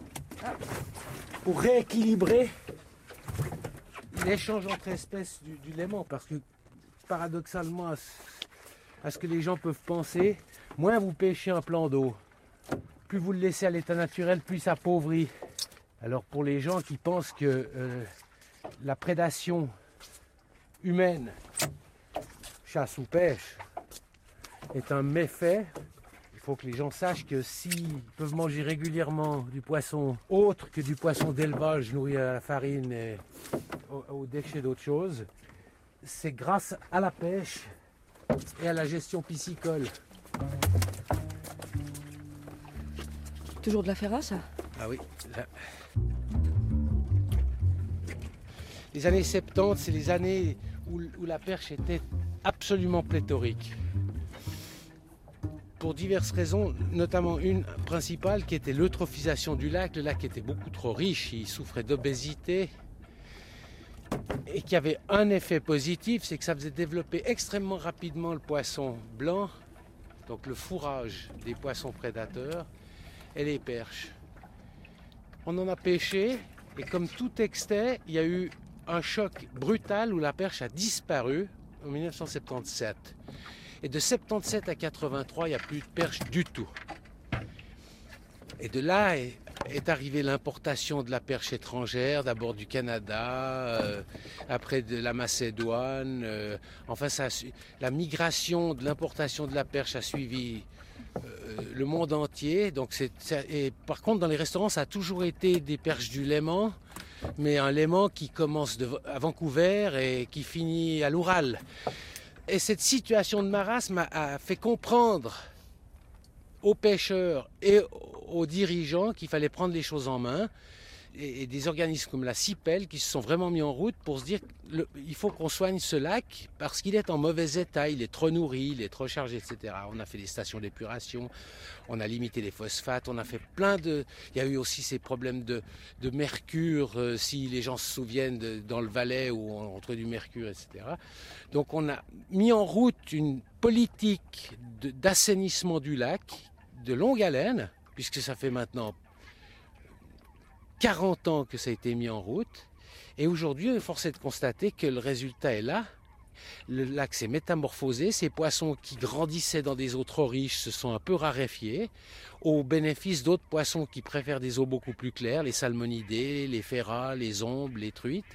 pour rééquilibrer l'échange entre espèces du, du Léman. Parce que paradoxalement, à ce, à ce que les gens peuvent penser, moins vous pêchez un plan d'eau, plus vous le laissez à l'état naturel, plus il s'appauvrit. Alors pour les gens qui pensent que euh, la prédation humaine, chasse ou pêche, est un méfait, il faut que les gens sachent que s'ils peuvent manger régulièrement du poisson autre que du poisson d'élevage nourri à la farine et aux, aux déchets d'autres choses, c'est grâce à la pêche et à la gestion piscicole. Toujours de la ferrasse? Ah oui. Là. Les années soixante-dix, c'est les années où, où la perche était absolument pléthorique. Pour diverses raisons, notamment une principale qui était l'eutrophisation du lac. Le lac était beaucoup trop riche, il souffrait d'obésité. Et qui avait un effet positif, c'est que ça faisait développer extrêmement rapidement le poisson blanc, donc le fourrage des poissons prédateurs, et les perches. On en a pêché, et comme tout excès, il y a eu un choc brutal où la perche a disparu en dix-neuf cent soixante-dix-sept. Et de soixante-dix-sept à quatre-vingt-trois, il n'y a plus de perche du tout. Et de là est, est arrivée l'importation de la perche étrangère, d'abord du Canada, euh, après de la Macédoine. Euh, enfin, ça a su, la migration de l'importation de la perche a suivi euh, le monde entier. Donc c'est, ça, et par contre, dans les restaurants, ça a toujours été des perches du Léman, mais un Léman qui commence de, à Vancouver et qui finit à l'Oural. Et cette situation de marasme a, a fait comprendre aux pêcheurs et aux dirigeants qu'il fallait prendre les choses en main, et, et des organismes comme la CIPEL qui se sont vraiment mis en route pour se dire qu'il faut qu'on soigne ce lac parce qu'il est en mauvais état, il est trop nourri, il est trop chargé, et cetera. On a fait des stations d'épuration, on a limité les phosphates, on a fait plein de... Il y a eu aussi ces problèmes de, de mercure, euh, si les gens se souviennent, de, dans le Valais où on trouvait du mercure, et cetera. Donc on a mis en route une politique de, d'assainissement du lac de longue haleine, puisque ça fait maintenant quarante ans que ça a été mis en route. Et aujourd'hui, force est de constater que le résultat est là. Le lac s'est métamorphosé. Ces poissons qui grandissaient dans des eaux trop riches se sont un peu raréfiés, au bénéfice d'autres poissons qui préfèrent des eaux beaucoup plus claires, les salmonidés, les ferrats, les ombres, les truites.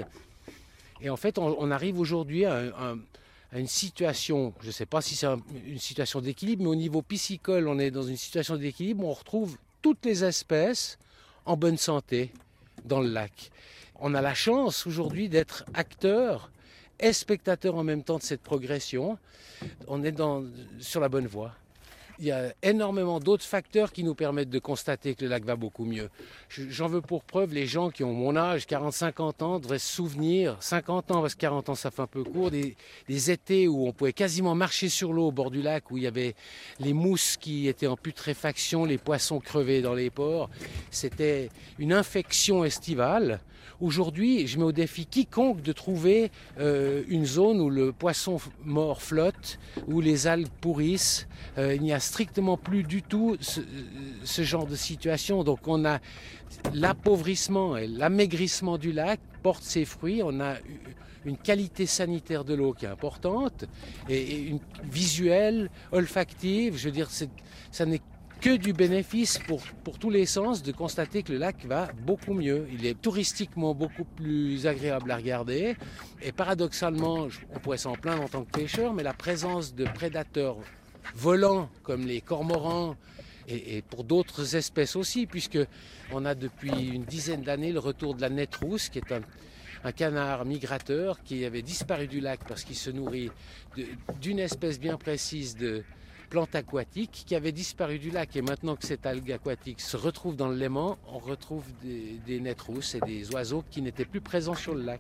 Et en fait, on, on arrive aujourd'hui à, un, à une situation, je ne sais pas si c'est un, une situation d'équilibre, mais au niveau piscicole, on est dans une situation d'équilibre où on retrouve toutes les espèces en bonne santé dans le lac. On a la chance aujourd'hui d'être acteurs et spectateurs en même temps de cette progression. On est dans, sur la bonne voie. Il y a énormément d'autres facteurs qui nous permettent de constater que le lac va beaucoup mieux. J'en veux pour preuve les gens qui ont mon âge, quarante à cinquante ans, devraient se souvenir, cinquante ans, parce que quarante ans ça fait un peu court, des, des étés où on pouvait quasiment marcher sur l'eau au bord du lac, où il y avait les mousses qui étaient en putréfaction, les poissons crevés dans les ports. C'était une infection estivale. Aujourd'hui, je mets au défi quiconque de trouver euh, une zone où le poisson mort flotte, où les algues pourrissent. Euh, il n'y a strictement plus du tout ce, ce genre de situation. Donc on a l'appauvrissement et l'amaigrissement du lac porte ses fruits. On a une qualité sanitaire de l'eau qui est importante et, et une visuelle, olfactive. Je veux dire, c'est, ça n'est que du bénéfice pour, pour tous les sens de constater que le lac va beaucoup mieux. Il est touristiquement beaucoup plus agréable à regarder et paradoxalement, on pourrait s'en plaindre en tant que pêcheur, mais la présence de prédateurs volants comme les cormorans et, et pour d'autres espèces aussi, puisque on a depuis une dizaine d'années le retour de la nette rousse, qui est un, un canard migrateur qui avait disparu du lac parce qu'il se nourrit de, d'une espèce bien précise de plantes aquatiques qui avait disparu du lac. Et maintenant que cette algue aquatique se retrouve dans le Léman, on retrouve des, des nettes rousses et des oiseaux qui n'étaient plus présents sur le lac.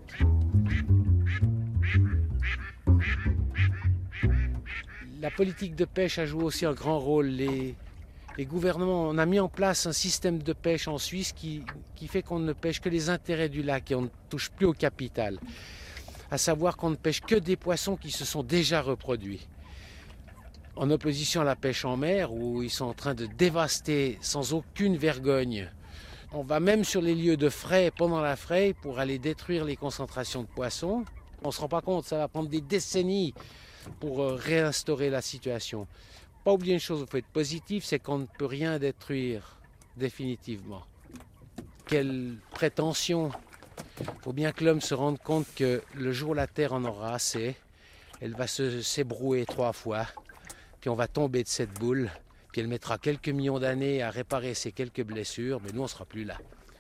La politique de pêche a joué aussi un grand rôle. Les, les gouvernements, on a mis en place un système de pêche en Suisse qui, qui fait qu'on ne pêche que les intérêts du lac et on ne touche plus au capital. À savoir qu'on ne pêche que des poissons qui se sont déjà reproduits. En opposition à la pêche en mer, où ils sont en train de dévaster sans aucune vergogne. On va même sur les lieux de frai pendant la fraie pour aller détruire les concentrations de poissons. On ne se rend pas compte, ça va prendre des décennies pour réinstaurer la situation. Pas oublier une chose, il faut être positif, c'est qu'on ne peut rien détruire définitivement. Quelle prétention! Il faut bien que l'homme se rende compte que le jour où la Terre en aura assez, elle va se, s'ébrouer trois fois. Puis on va tomber de cette boule, Puis elle mettra quelques millions d'années à réparer ces quelques blessures, mais nous, on ne sera plus là.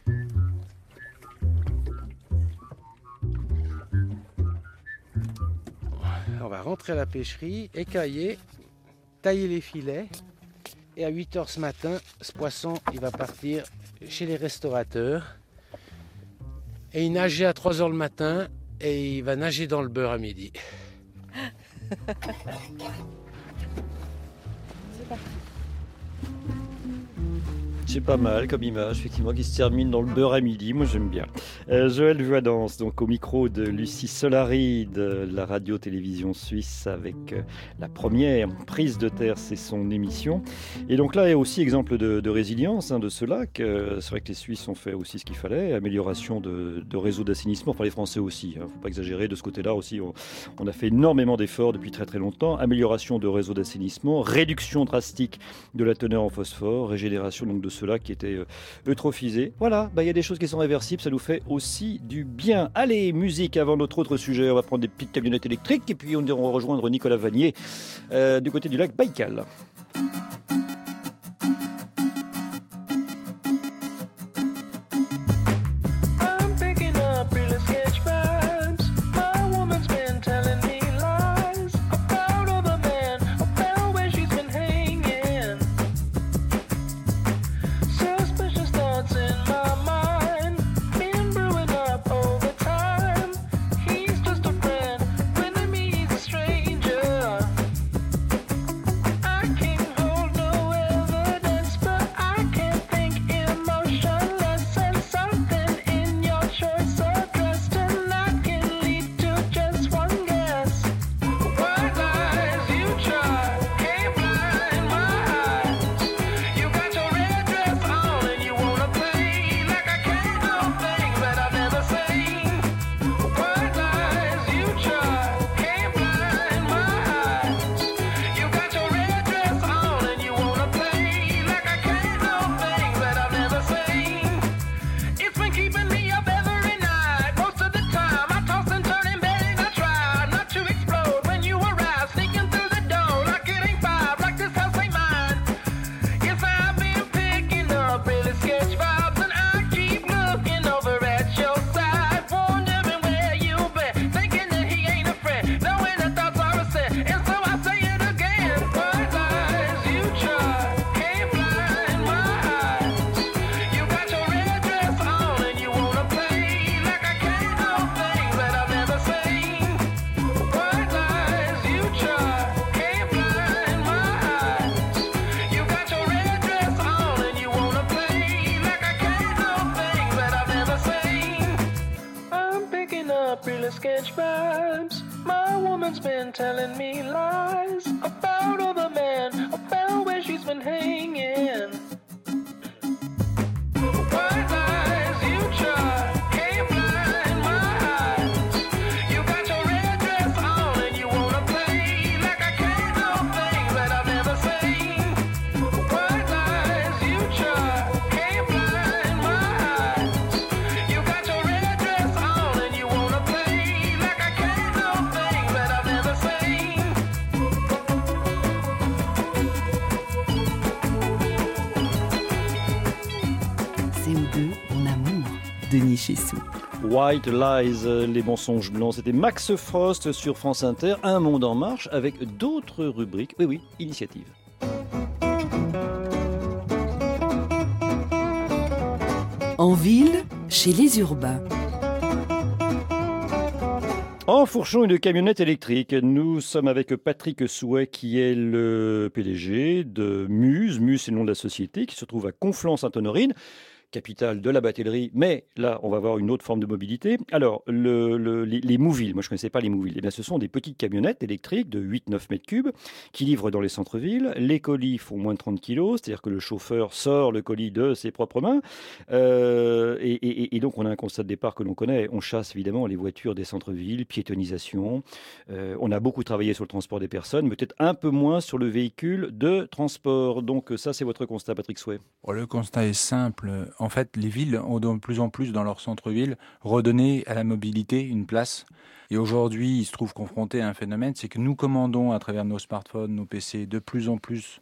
On va rentrer à la pêcherie, écailler, tailler les filets. Et à huit heures ce matin, ce poisson, il va partir chez les restaurateurs. Et il nageait à trois heures le matin et il va nager dans le beurre à midi. C'est parti. C'est pas mal comme image, effectivement, qui se termine dans le beurre à midi. Moi, j'aime bien. Euh, Joël Vuadance, donc au micro de Lucie Solari de la radio-télévision suisse avec euh, la première prise de terre, c'est son émission. Et donc là, il y a aussi exemple de, de résilience hein, de ce lac. Euh, c'est vrai que les Suisses ont fait aussi ce qu'il fallait. Amélioration de, de réseaux d'assainissement, enfin les Français aussi. Il hein, ne faut pas exagérer de ce côté-là aussi. On, on a fait énormément d'efforts depuis très très longtemps. Amélioration de réseaux d'assainissement, réduction drastique de la teneur en phosphore, régénération donc de ce lac qui était euh, eutrophisé. Voilà, bah, y a des choses qui sont réversibles, ça nous fait aussi du bien. Allez, musique avant notre autre sujet. On va prendre des petites camionnettes électriques et puis on va rejoindre Nicolas Vanier euh, du côté du lac Baïkal. Telling me lies about other men, about where she's been hanging. White lies you try, can't blind my eyes. You got your red dress on and you wanna play like I can't know things that I've never seen. White lies you try, can't blind my eyes. You got your red dress on and you wanna play like I can't know things that I've never seen. C O deux en amour, Denis Chessou. White Lies, les mensonges blancs, c'était Max Frost sur France Inter, Un monde en marche avec d'autres rubriques. Oui, oui, initiative. En ville, chez les urbains. En fourchant une camionnette électrique, nous sommes avec Patrick Souet qui est le P D G de Muse. Muse, c'est le nom de la société qui se trouve à Conflans-Sainte-Honorine, capitale de la batellerie, mais là, on va avoir une autre forme de mobilité. Alors, le, le, les, les Mouville, moi je ne connaissais pas les Mouville, eh bien, ce sont des petites camionnettes électriques de huit à neuf mètres cubes qui livrent dans les centres-villes. Les colis font moins de trente kilos, c'est-à-dire que le chauffeur sort le colis de ses propres mains. Euh, et, et, et donc, on a un constat de départ que l'on connaît. On chasse évidemment les voitures des centres-villes, piétonisation. Euh, on a beaucoup travaillé sur le transport des personnes, mais peut-être un peu moins sur le véhicule de transport. Donc ça, c'est votre constat, Patrick Souet. Le constat est simple. En fait, les villes ont de plus en plus dans leur centre-ville redonné à la mobilité une place. Et aujourd'hui, ils se trouvent confrontés à un phénomène, c'est que nous commandons à travers nos smartphones, nos P C, de plus en plus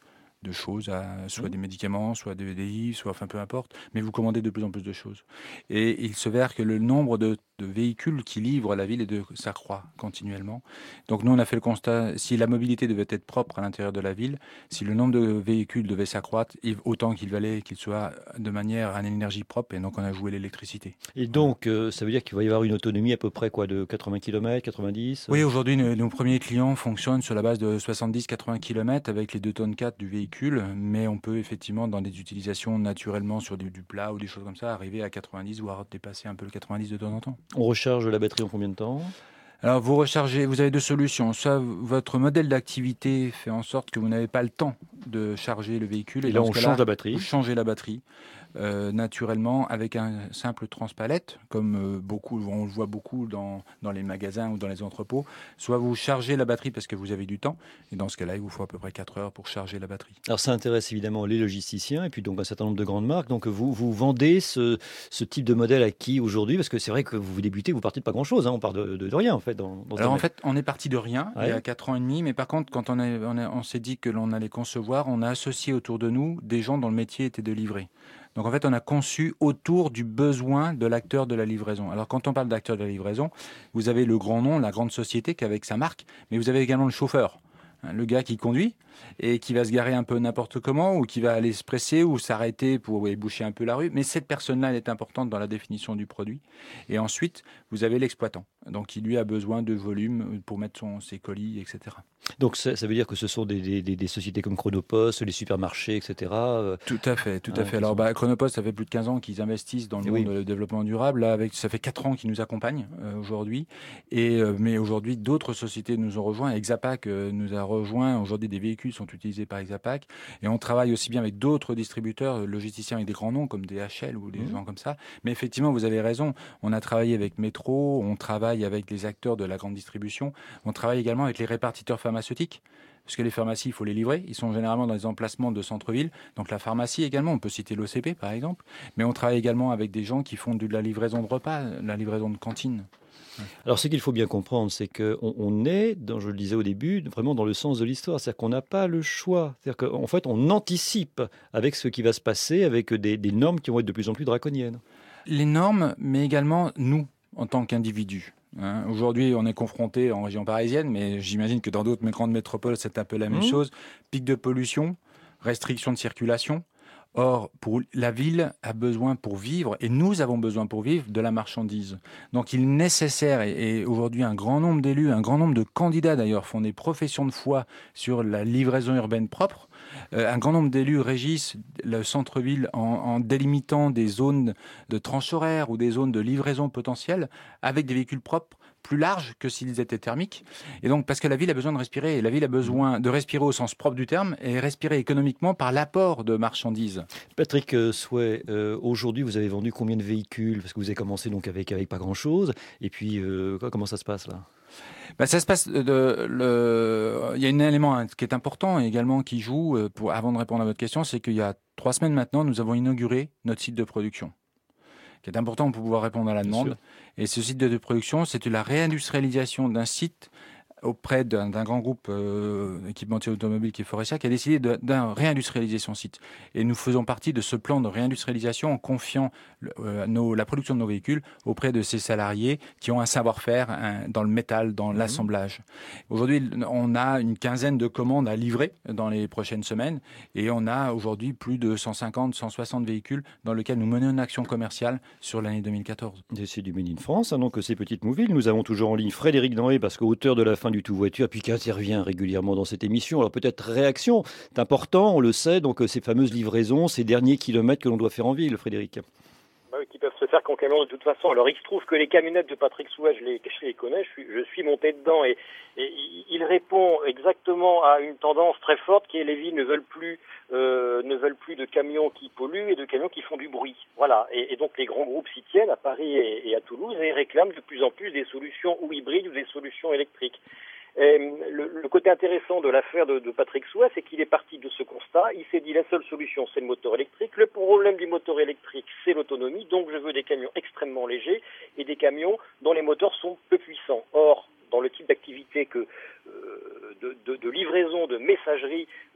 de choses, à, soit mmh. des médicaments, soit des, des livres, soit enfin peu importe, mais vous commandez de plus en plus de choses. Et il s'avère que le nombre de, de véhicules qui livrent la ville est de, s'accroît continuellement. Donc nous, on a fait le constat, si la mobilité devait être propre à l'intérieur de la ville, si le nombre de véhicules devait s'accroître, autant qu'il valait qu'il soit de manière à une énergie propre, et donc on a joué l'électricité. Et donc, euh, ça veut dire qu'il va y avoir une autonomie à peu près quoi, de quatre-vingts kilomètres, quatre-vingt-dix? Oui, aujourd'hui, nos, nos premiers clients fonctionnent sur la base de soixante-dix à quatre-vingts kilomètres avec les deux tonnes quatre du véhicule, mais on peut effectivement, dans des utilisations naturellement sur du, du plat ou des choses comme ça, arriver à quatre-vingt-dix, voire dépasser un peu le quatre-vingt-dix de temps en temps. On recharge la batterie en combien de temps ? Alors, vous rechargez, vous avez deux solutions. Soit votre modèle d'activité fait en sorte que vous n'avez pas le temps de charger le véhicule. Et, et là, on change la batterie. Vous changez la batterie. Euh, naturellement avec un simple transpalette, comme euh, beaucoup, on le voit beaucoup dans, dans les magasins ou dans les entrepôts. Soit vous chargez la batterie parce que vous avez du temps, et dans ce cas-là, il vous faut à peu près quatre heures pour charger la batterie. Alors ça intéresse évidemment les logisticiens et puis donc un certain nombre de grandes marques. Donc vous, vous vendez ce, ce type de modèle à qui aujourd'hui ? Parce que c'est vrai que vous débutez, vous partez de pas grand-chose, hein, on part de, de, de rien en fait. Dans, dans Alors en fait, on est parti de rien, ouais. il y a quatre ans et demi, mais par contre, quand on, est, on, est, on s'est dit que l'on allait concevoir, on a associé autour de nous des gens dont le métier était de livrer. Donc en fait, on a conçu autour du besoin de l'acteur de la livraison. Alors quand on parle d'acteur de la livraison, vous avez le grand nom, la grande société qui avec sa marque, mais vous avez également le chauffeur, hein, le gars qui conduit et qui va se garer un peu n'importe comment ou qui va aller se presser ou s'arrêter pour boucher un peu la rue. Mais cette personne-là, elle est importante dans la définition du produit. Et ensuite, vous avez l'exploitant. Donc qui lui a besoin de volume pour mettre son, ses colis, et cetera. Donc ça, ça veut dire que ce sont des, des, des sociétés comme Chronopost, les supermarchés, et cetera. Tout à fait, tout à ah, fait. Alors bah, Chronopost, ça fait plus de quinze ans qu'ils investissent dans le oui. monde du développement durable. Là, avec, ça fait quatre ans qu'ils nous accompagnent euh, aujourd'hui. Et, euh, mais aujourd'hui, d'autres sociétés nous ont rejoints. Exapac euh, nous a rejoints. Aujourd'hui, des véhicules sont utilisés par Exapac. Et on travaille aussi bien avec d'autres distributeurs, logisticiens avec des grands noms comme D H L ou des mmh. gens comme ça. Mais effectivement, vous avez raison. On a travaillé avec Métro, on travaille avec les acteurs de la grande distribution. On travaille également avec les répartiteurs pharmaceutiques. Parce que les pharmacies, il faut les livrer. Ils sont généralement dans les emplacements de centre-ville. Donc la pharmacie également, on peut citer l'O C P par exemple. Mais on travaille également avec des gens qui font de la livraison de repas, la livraison de cantine. Alors ce qu'il faut bien comprendre, c'est qu'on on est, dans, je le disais au début, vraiment dans le sens de l'histoire. C'est-à-dire qu'on n'a pas le choix. C'est-à-dire qu'en fait, on anticipe avec ce qui va se passer, avec des, des normes qui vont être de plus en plus draconiennes. Les normes, mais également nous, en tant qu'individus. Hein, aujourd'hui, on est confronté en région parisienne, mais j'imagine que dans d'autres grandes métropoles, c'est un peu la même mmh. chose. Pic de pollution, restriction de circulation. Or, pour la ville a besoin pour vivre, et nous avons besoin pour vivre, de la marchandise. Donc il est nécessaire, et, et aujourd'hui un grand nombre d'élus, un grand nombre de candidats d'ailleurs font des professions de foi sur la livraison urbaine propre. Euh, un grand nombre d'élus régissent le centre-ville en, en délimitant des zones de tranche horaire ou des zones de livraison potentielle avec des véhicules propres plus larges que s'ils étaient thermiques. Et donc, parce que la ville a besoin de respirer, et la ville a besoin de respirer au sens propre du terme, et respirer économiquement par l'apport de marchandises. Patrick euh, Souet, euh, aujourd'hui, vous avez vendu combien de véhicules ? Parce que vous avez commencé donc avec, avec pas grand-chose, et puis euh, comment ça se passe là ? Ben, ça se passe de le. Il y a un élément qui est important et également qui joue pour avant de répondre à votre question, c'est qu'il y a trois semaines maintenant, nous avons inauguré notre site de production, qui est important pour pouvoir répondre à la demande. Et ce site de production, c'est la réindustrialisation d'un site auprès d'un, d'un grand groupe euh, équipementier automobile qui est Faurecia, qui a décidé de, de réindustrialiser son site. Et nous faisons partie de ce plan de réindustrialisation en confiant euh, nos, la production de nos véhicules auprès de ces salariés qui ont un savoir-faire hein, dans le métal, dans mmh. l'assemblage. Aujourd'hui, on a une quinzaine de commandes à livrer dans les prochaines semaines et on a aujourd'hui plus de cent cinquante, cent soixante véhicules dans lesquels nous menons une action commerciale sur l'année deux mille quatorze. Et c'est du Made in France, hein, donc ces petites mouvilles. Nous avons toujours en ligne Frédéric Denré, parce qu'auteur de la fin du Tout Voiture, puis qui intervient régulièrement dans cette émission. Alors peut-être réaction, c'est important, on le sait, donc ces fameuses livraisons, ces derniers kilomètres que l'on doit faire en ville, Frédéric. Bah oui, qui peuvent se faire qu'en camion de toute façon. Alors il se trouve que les camionnettes de Patrick Souet, je les, je les connais, je suis, je suis monté dedans et, et il répond exactement à une tendance très forte qui est les villes ne veulent plus euh, ne veulent plus de camions qui polluent et de camions qui font du bruit. Voilà. Et, et donc les grands groupes s'y tiennent à Paris et, et à Toulouse et réclament de plus en plus des solutions ou hybrides ou des solutions électriques. Et le, le côté intéressant de l'affaire de, de Patrick Souet, c'est qu'il est parti de ce constat. Il s'est dit la seule solution, c'est le moteur électrique. Le problème du moteur électrique, c'est l'autonomie. Donc je veux des camions extrêmement légers et des camions dont les moteurs sont peu puissants. Or, dans le type d'activité que euh, de, de, de livraison, de messagerie euh, qui,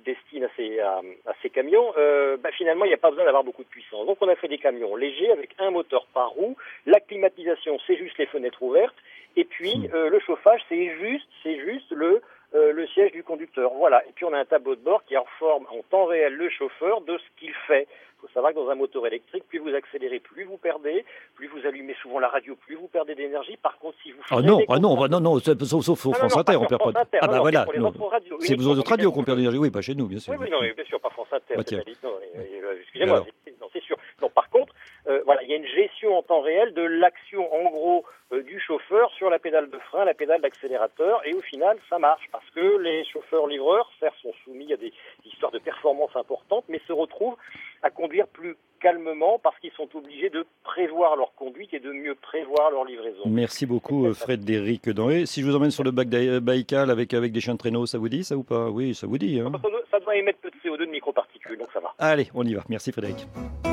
destinent à ces, à, à ces camions, euh, bah, finalement, il n'y a pas besoin d'avoir beaucoup de puissance. Donc, on a fait des camions légers avec un moteur par roue. La climatisation, c'est juste les fenêtres ouvertes. Et puis, euh, le chauffage, c'est juste, c'est juste le, euh, le siège du conducteur. Voilà. Et puis, on a un tableau de bord qui informe en temps réel le chauffeur de ce qu'il fait. Il faut savoir que dans un moteur électrique, plus vous accélérez, plus vous perdez, plus vous allumez souvent la radio, plus vous perdez d'énergie. Par contre, si vous Ah non, ah non, bah non, non, sauf, sauf, sauf non, France non, Inter, pas on sur perd pas. France Inter, Ah non, bah non, voilà, c'est pour les non. autres radios. C'est Uniquement vos autres pour les radios qui ont perdu d'énergie, oui, pas chez nous, bien sûr. Oui, oui, non, mais bien sûr, pas France Inter. Bah, tiens. c'est non, euh, excusez-moi, c'est, non, c'est sûr. Non, par contre, euh, voilà, il y a une gestion en temps réel de l'action, en gros, euh, du chauffeur sur la pédale de frein, la pédale d'accélérateur, et au final, ça marche parce que les chauffeurs-livreurs, certes, sont soumis à des histoires de performance importantes, mais se retrouvent à conduire plus calmement parce qu'ils sont obligés de prévoir leur conduite et de mieux prévoir leur livraison. Merci beaucoup, euh, Frédéric Danhé. Si je vous emmène sur le bac d'A- Baïkal avec, avec des chiens de traîneau, ça vous dit, ça ou pas? Oui, ça vous dit. Hein. Ça doit, ça doit émettre peu de C O deux de microparticules, donc ça va. Allez, on y va. Merci, Frédéric.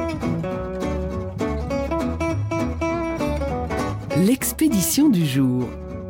L'expédition du jour.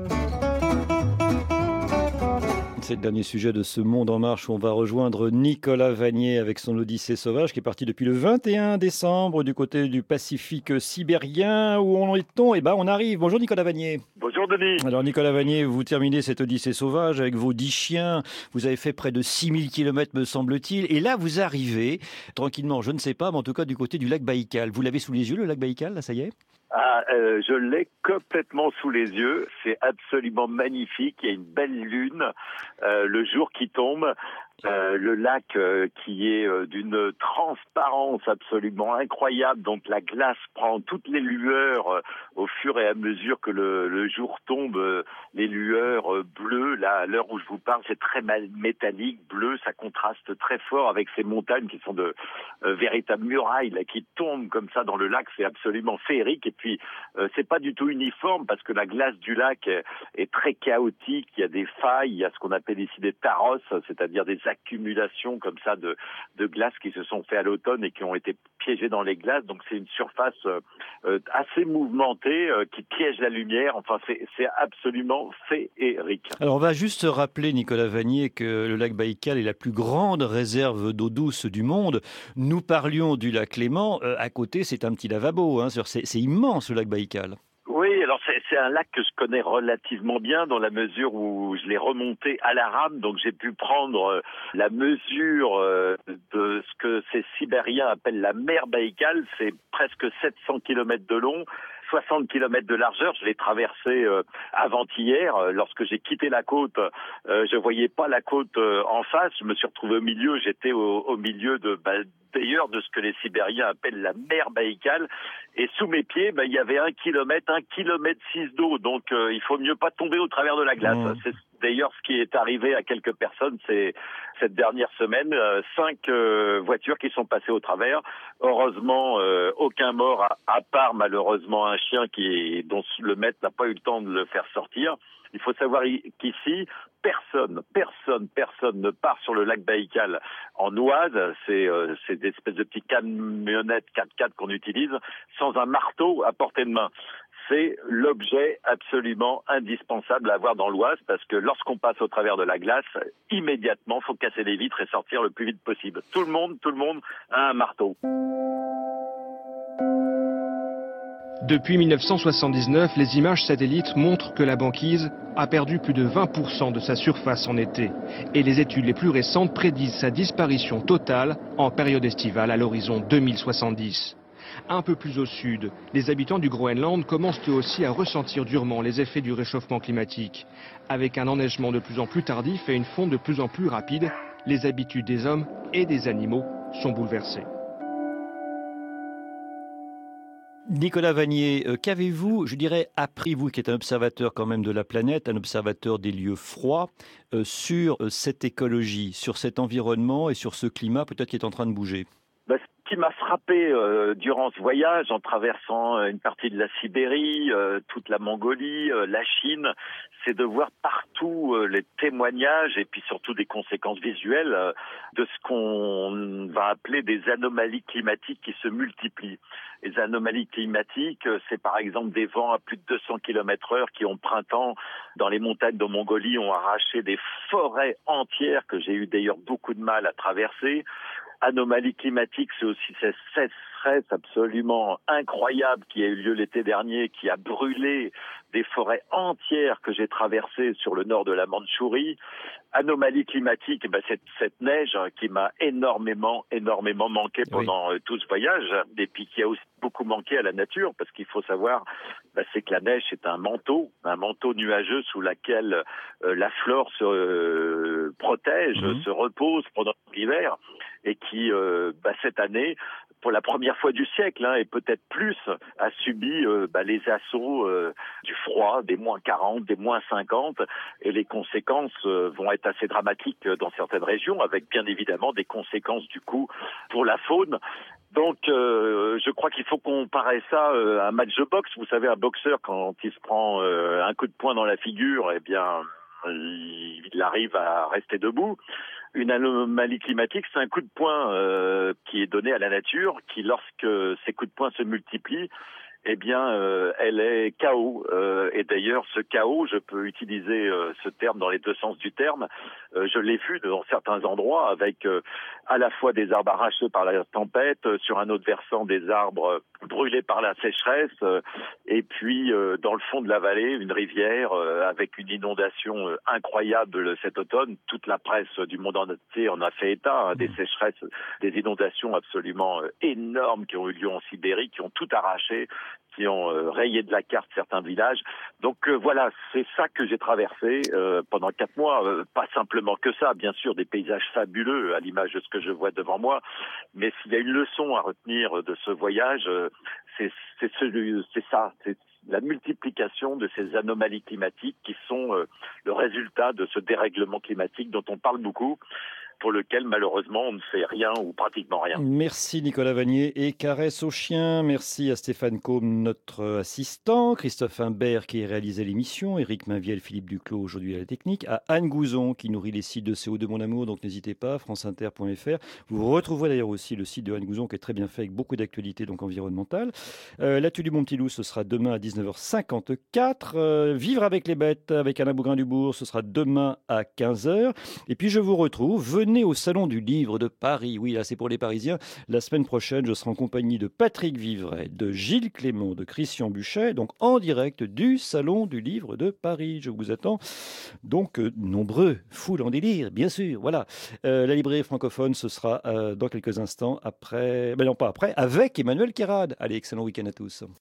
C'est le dernier sujet de ce Monde en Marche où on va rejoindre Nicolas Vanier avec son Odyssée sauvage qui est parti depuis le vingt et un décembre du côté du Pacifique sibérien. Où en est-on? Eh ben, on arrive. Bonjour Nicolas Vanier. Bonjour Denis. Alors Nicolas Vanier, vous terminez cette Odyssée sauvage avec vos dix chiens. Vous avez fait près de six mille kilomètres me semble-t-il. Et là, vous arrivez tranquillement, je ne sais pas, mais en tout cas du côté du lac Baïkal. Vous l'avez sous les yeux, le lac Baïkal, là, ça y est? Ah, euh, je l'ai complètement sous les yeux. C'est absolument magnifique. Il y a une belle lune. Euh, le jour qui tombe, euh, le lac euh, qui est euh, d'une transparence absolument incroyable. Donc la glace prend toutes les lueurs euh, au fur et à mesure que le, le jour tombe. Euh, les lueurs euh, bleues, là, à l'heure où je vous parle, c'est très mal métallique, bleu. Ça contraste très fort avec ces montagnes qui sont de euh, véritables murailles là, qui tombent comme ça dans le lac. C'est absolument féerique. Et puis, euh, c'est pas du tout uniforme parce que la glace du lac est, est très chaotique. Il y a des failles, il y a ce qu'on appelle ici des taros, c'est-à-dire des accumulations comme ça de, de glace qui se sont fait à l'automne et qui ont été piégées dans les glaces. Donc, c'est une surface euh, euh, assez mouvementée euh, qui piège la lumière. Enfin, c'est, c'est absolument féerique. Alors, on va juste rappeler, Nicolas Vanier, que le lac Baïkal est la plus grande réserve d'eau douce du monde. Nous parlions du lac Léman. Euh, à côté, c'est un petit lavabo. Hein, c'est, c'est immense, le lac Baïkal. Oui, alors c'est, c'est un lac que je connais relativement bien dans la mesure où je l'ai remonté à la rame, donc j'ai pu prendre euh, la mesure euh, de ce que ces Sibériens appellent la mer Baïkal. C'est presque sept cents kilomètres de long, soixante kilomètres de largeur. Je l'ai traversé euh, avant-hier. Euh, lorsque j'ai quitté la côte, euh, je voyais pas la côte euh, en face. Je me suis retrouvé au milieu. J'étais au, au milieu de, bah, d'ailleurs, de ce que les Sibériens appellent la mer Baïkal. Et sous mes pieds, bah, il y avait un kilomètre, un kilomètre six d'eau. Donc, euh, il faut mieux pas tomber au travers de la glace. Mmh. C'est d'ailleurs ce qui est arrivé à quelques personnes. C'est cette dernière semaine, euh, cinq euh, voitures qui sont passées au travers. Heureusement, euh, aucun mort, à, à part malheureusement un chien qui, dont le maître n'a pas eu le temps de le faire sortir. Il faut savoir qu'ici, personne, personne, personne ne part sur le lac Baïkal en Oise. C'est, euh, c'est des espèces de petites camionnettes quatre-quatre qu'on utilise sans un marteau à portée de main. C'est l'objet absolument indispensable à avoir dans l'Oise parce que lorsqu'on passe au travers de la glace, immédiatement, faut casser les vitres et sortir le plus vite possible. Tout le monde, tout le monde a un marteau. Depuis mille neuf cent soixante-dix-neuf, les images satellites montrent que la banquise a perdu plus de vingt pour cent de sa surface en été. Et les études les plus récentes prédisent sa disparition totale en période estivale à l'horizon deux mille soixante-dix. Un peu plus au sud, les habitants du Groenland commencent eux aussi à ressentir durement les effets du réchauffement climatique. Avec un enneigement de plus en plus tardif et une fonte de plus en plus rapide, les habitudes des hommes et des animaux sont bouleversées. Nicolas Vanier, euh, qu'avez-vous, je dirais, appris, vous qui êtes un observateur quand même de la planète, un observateur des lieux froids, euh, sur euh, cette écologie, sur cet environnement et sur ce climat peut-être qui est en train de bouger? Ben, qui m'a frappé euh, durant ce voyage, en traversant euh, une partie de la Sibérie, euh, toute la Mongolie, euh, la Chine, c'est de voir partout euh, les témoignages et puis surtout des conséquences visuelles euh, de ce qu'on va appeler des anomalies climatiques qui se multiplient. Les anomalies climatiques, euh, c'est par exemple des vents à plus de deux cents kilomètres heure qui, au printemps, dans les montagnes de Mongolie, ont arraché des forêts entières que j'ai eu d'ailleurs beaucoup de mal à traverser. Anomalie climatique, c'est aussi cette sécheresse absolument incroyable qui a eu lieu l'été dernier, qui a brûlé des forêts entières que j'ai traversées sur le nord de la Mandchourie. Anomalie climatique, eh ben, c'est cette neige qui m'a énormément, énormément manqué pendant oui. tout ce voyage, et puis qui a aussi beaucoup manqué à la nature, parce qu'il faut savoir, ben, c'est que la neige, c'est un manteau, un manteau nuageux sous lequel euh, la flore se euh, protège, mmh. se repose pendant l'hiver, et qui, euh, bah, cette année, pour la première fois du siècle, hein, et peut-être plus, a subi euh, bah, les assauts euh, du froid, des moins quarante, des moins cinquante, et les conséquences euh, vont être assez dramatiques dans certaines régions, avec bien évidemment des conséquences du coup pour la faune. Donc, euh, je crois qu'il faut comparer ça euh, à un match de boxe. Vous savez, un boxeur, quand il se prend euh, un coup de poing dans la figure, eh bien, il arrive à rester debout. Une anomalie climatique, c'est un coup de poing euh, qui est donné à la nature, qui, lorsque ces coups de poing se multiplient, eh bien, euh, elle est K O. Euh, et d'ailleurs, ce K O, je peux utiliser euh, ce terme dans les deux sens du terme. Euh, je l'ai vu dans certains endroits, avec euh, à la fois des arbres arrachés par la tempête, euh, sur un autre versant des arbres euh, brûlés par la sécheresse, euh, et puis euh, dans le fond de la vallée, une rivière euh, avec une inondation euh, incroyable cet automne. Toute la presse du monde entier en a fait état, hein, des sécheresses, des inondations absolument euh, énormes qui ont eu lieu en Sibérie, qui ont tout arraché, qui ont euh, rayé de la carte certains villages. Donc euh, voilà, c'est ça que j'ai traversé euh, pendant quatre mois. Euh, pas simplement que ça, bien sûr, des paysages fabuleux à l'image de ce que je vois devant moi. Mais s'il y a une leçon à retenir de ce voyage, euh, c'est, c'est, celui, c'est ça, c'est la multiplication de ces anomalies climatiques qui sont euh, le résultat de ce dérèglement climatique dont on parle beaucoup, pour lequel malheureusement on ne fait rien ou pratiquement rien. Merci Nicolas Vanier et Caresse au chien. Merci à Stéphane Combe, notre assistant, Christophe Imbert qui a réalisé l'émission, Éric Mainviel, Philippe Duclos aujourd'hui à la technique, à Anne Gouzon qui nourrit les sites de C O deux Mon Amour, donc n'hésitez pas, franceinter point f r. Vous retrouverez d'ailleurs aussi le site de Anne Gouzon qui est très bien fait avec beaucoup d'actualités donc environnementales. Euh, L'Atelier du Mon Petit Loup, ce sera demain à dix-neuf heures cinquante-quatre. Euh, Vivre avec les bêtes avec Alain Bougrain-Dubourg, ce sera demain à quinze heures. Et puis je vous retrouve, venez au Salon du Livre de Paris. Oui, là, c'est pour les Parisiens. La semaine prochaine, je serai en compagnie de Patrick Vivray, de Gilles Clément, de Christian Buchet, donc en direct du Salon du Livre de Paris. Je vous attends. Donc, euh, nombreux, foule en délire, bien sûr. Voilà. Euh, la librairie francophone, ce sera euh, dans quelques instants après, ben non, pas après, avec Emmanuel Kérad. Allez, excellent week-end à tous.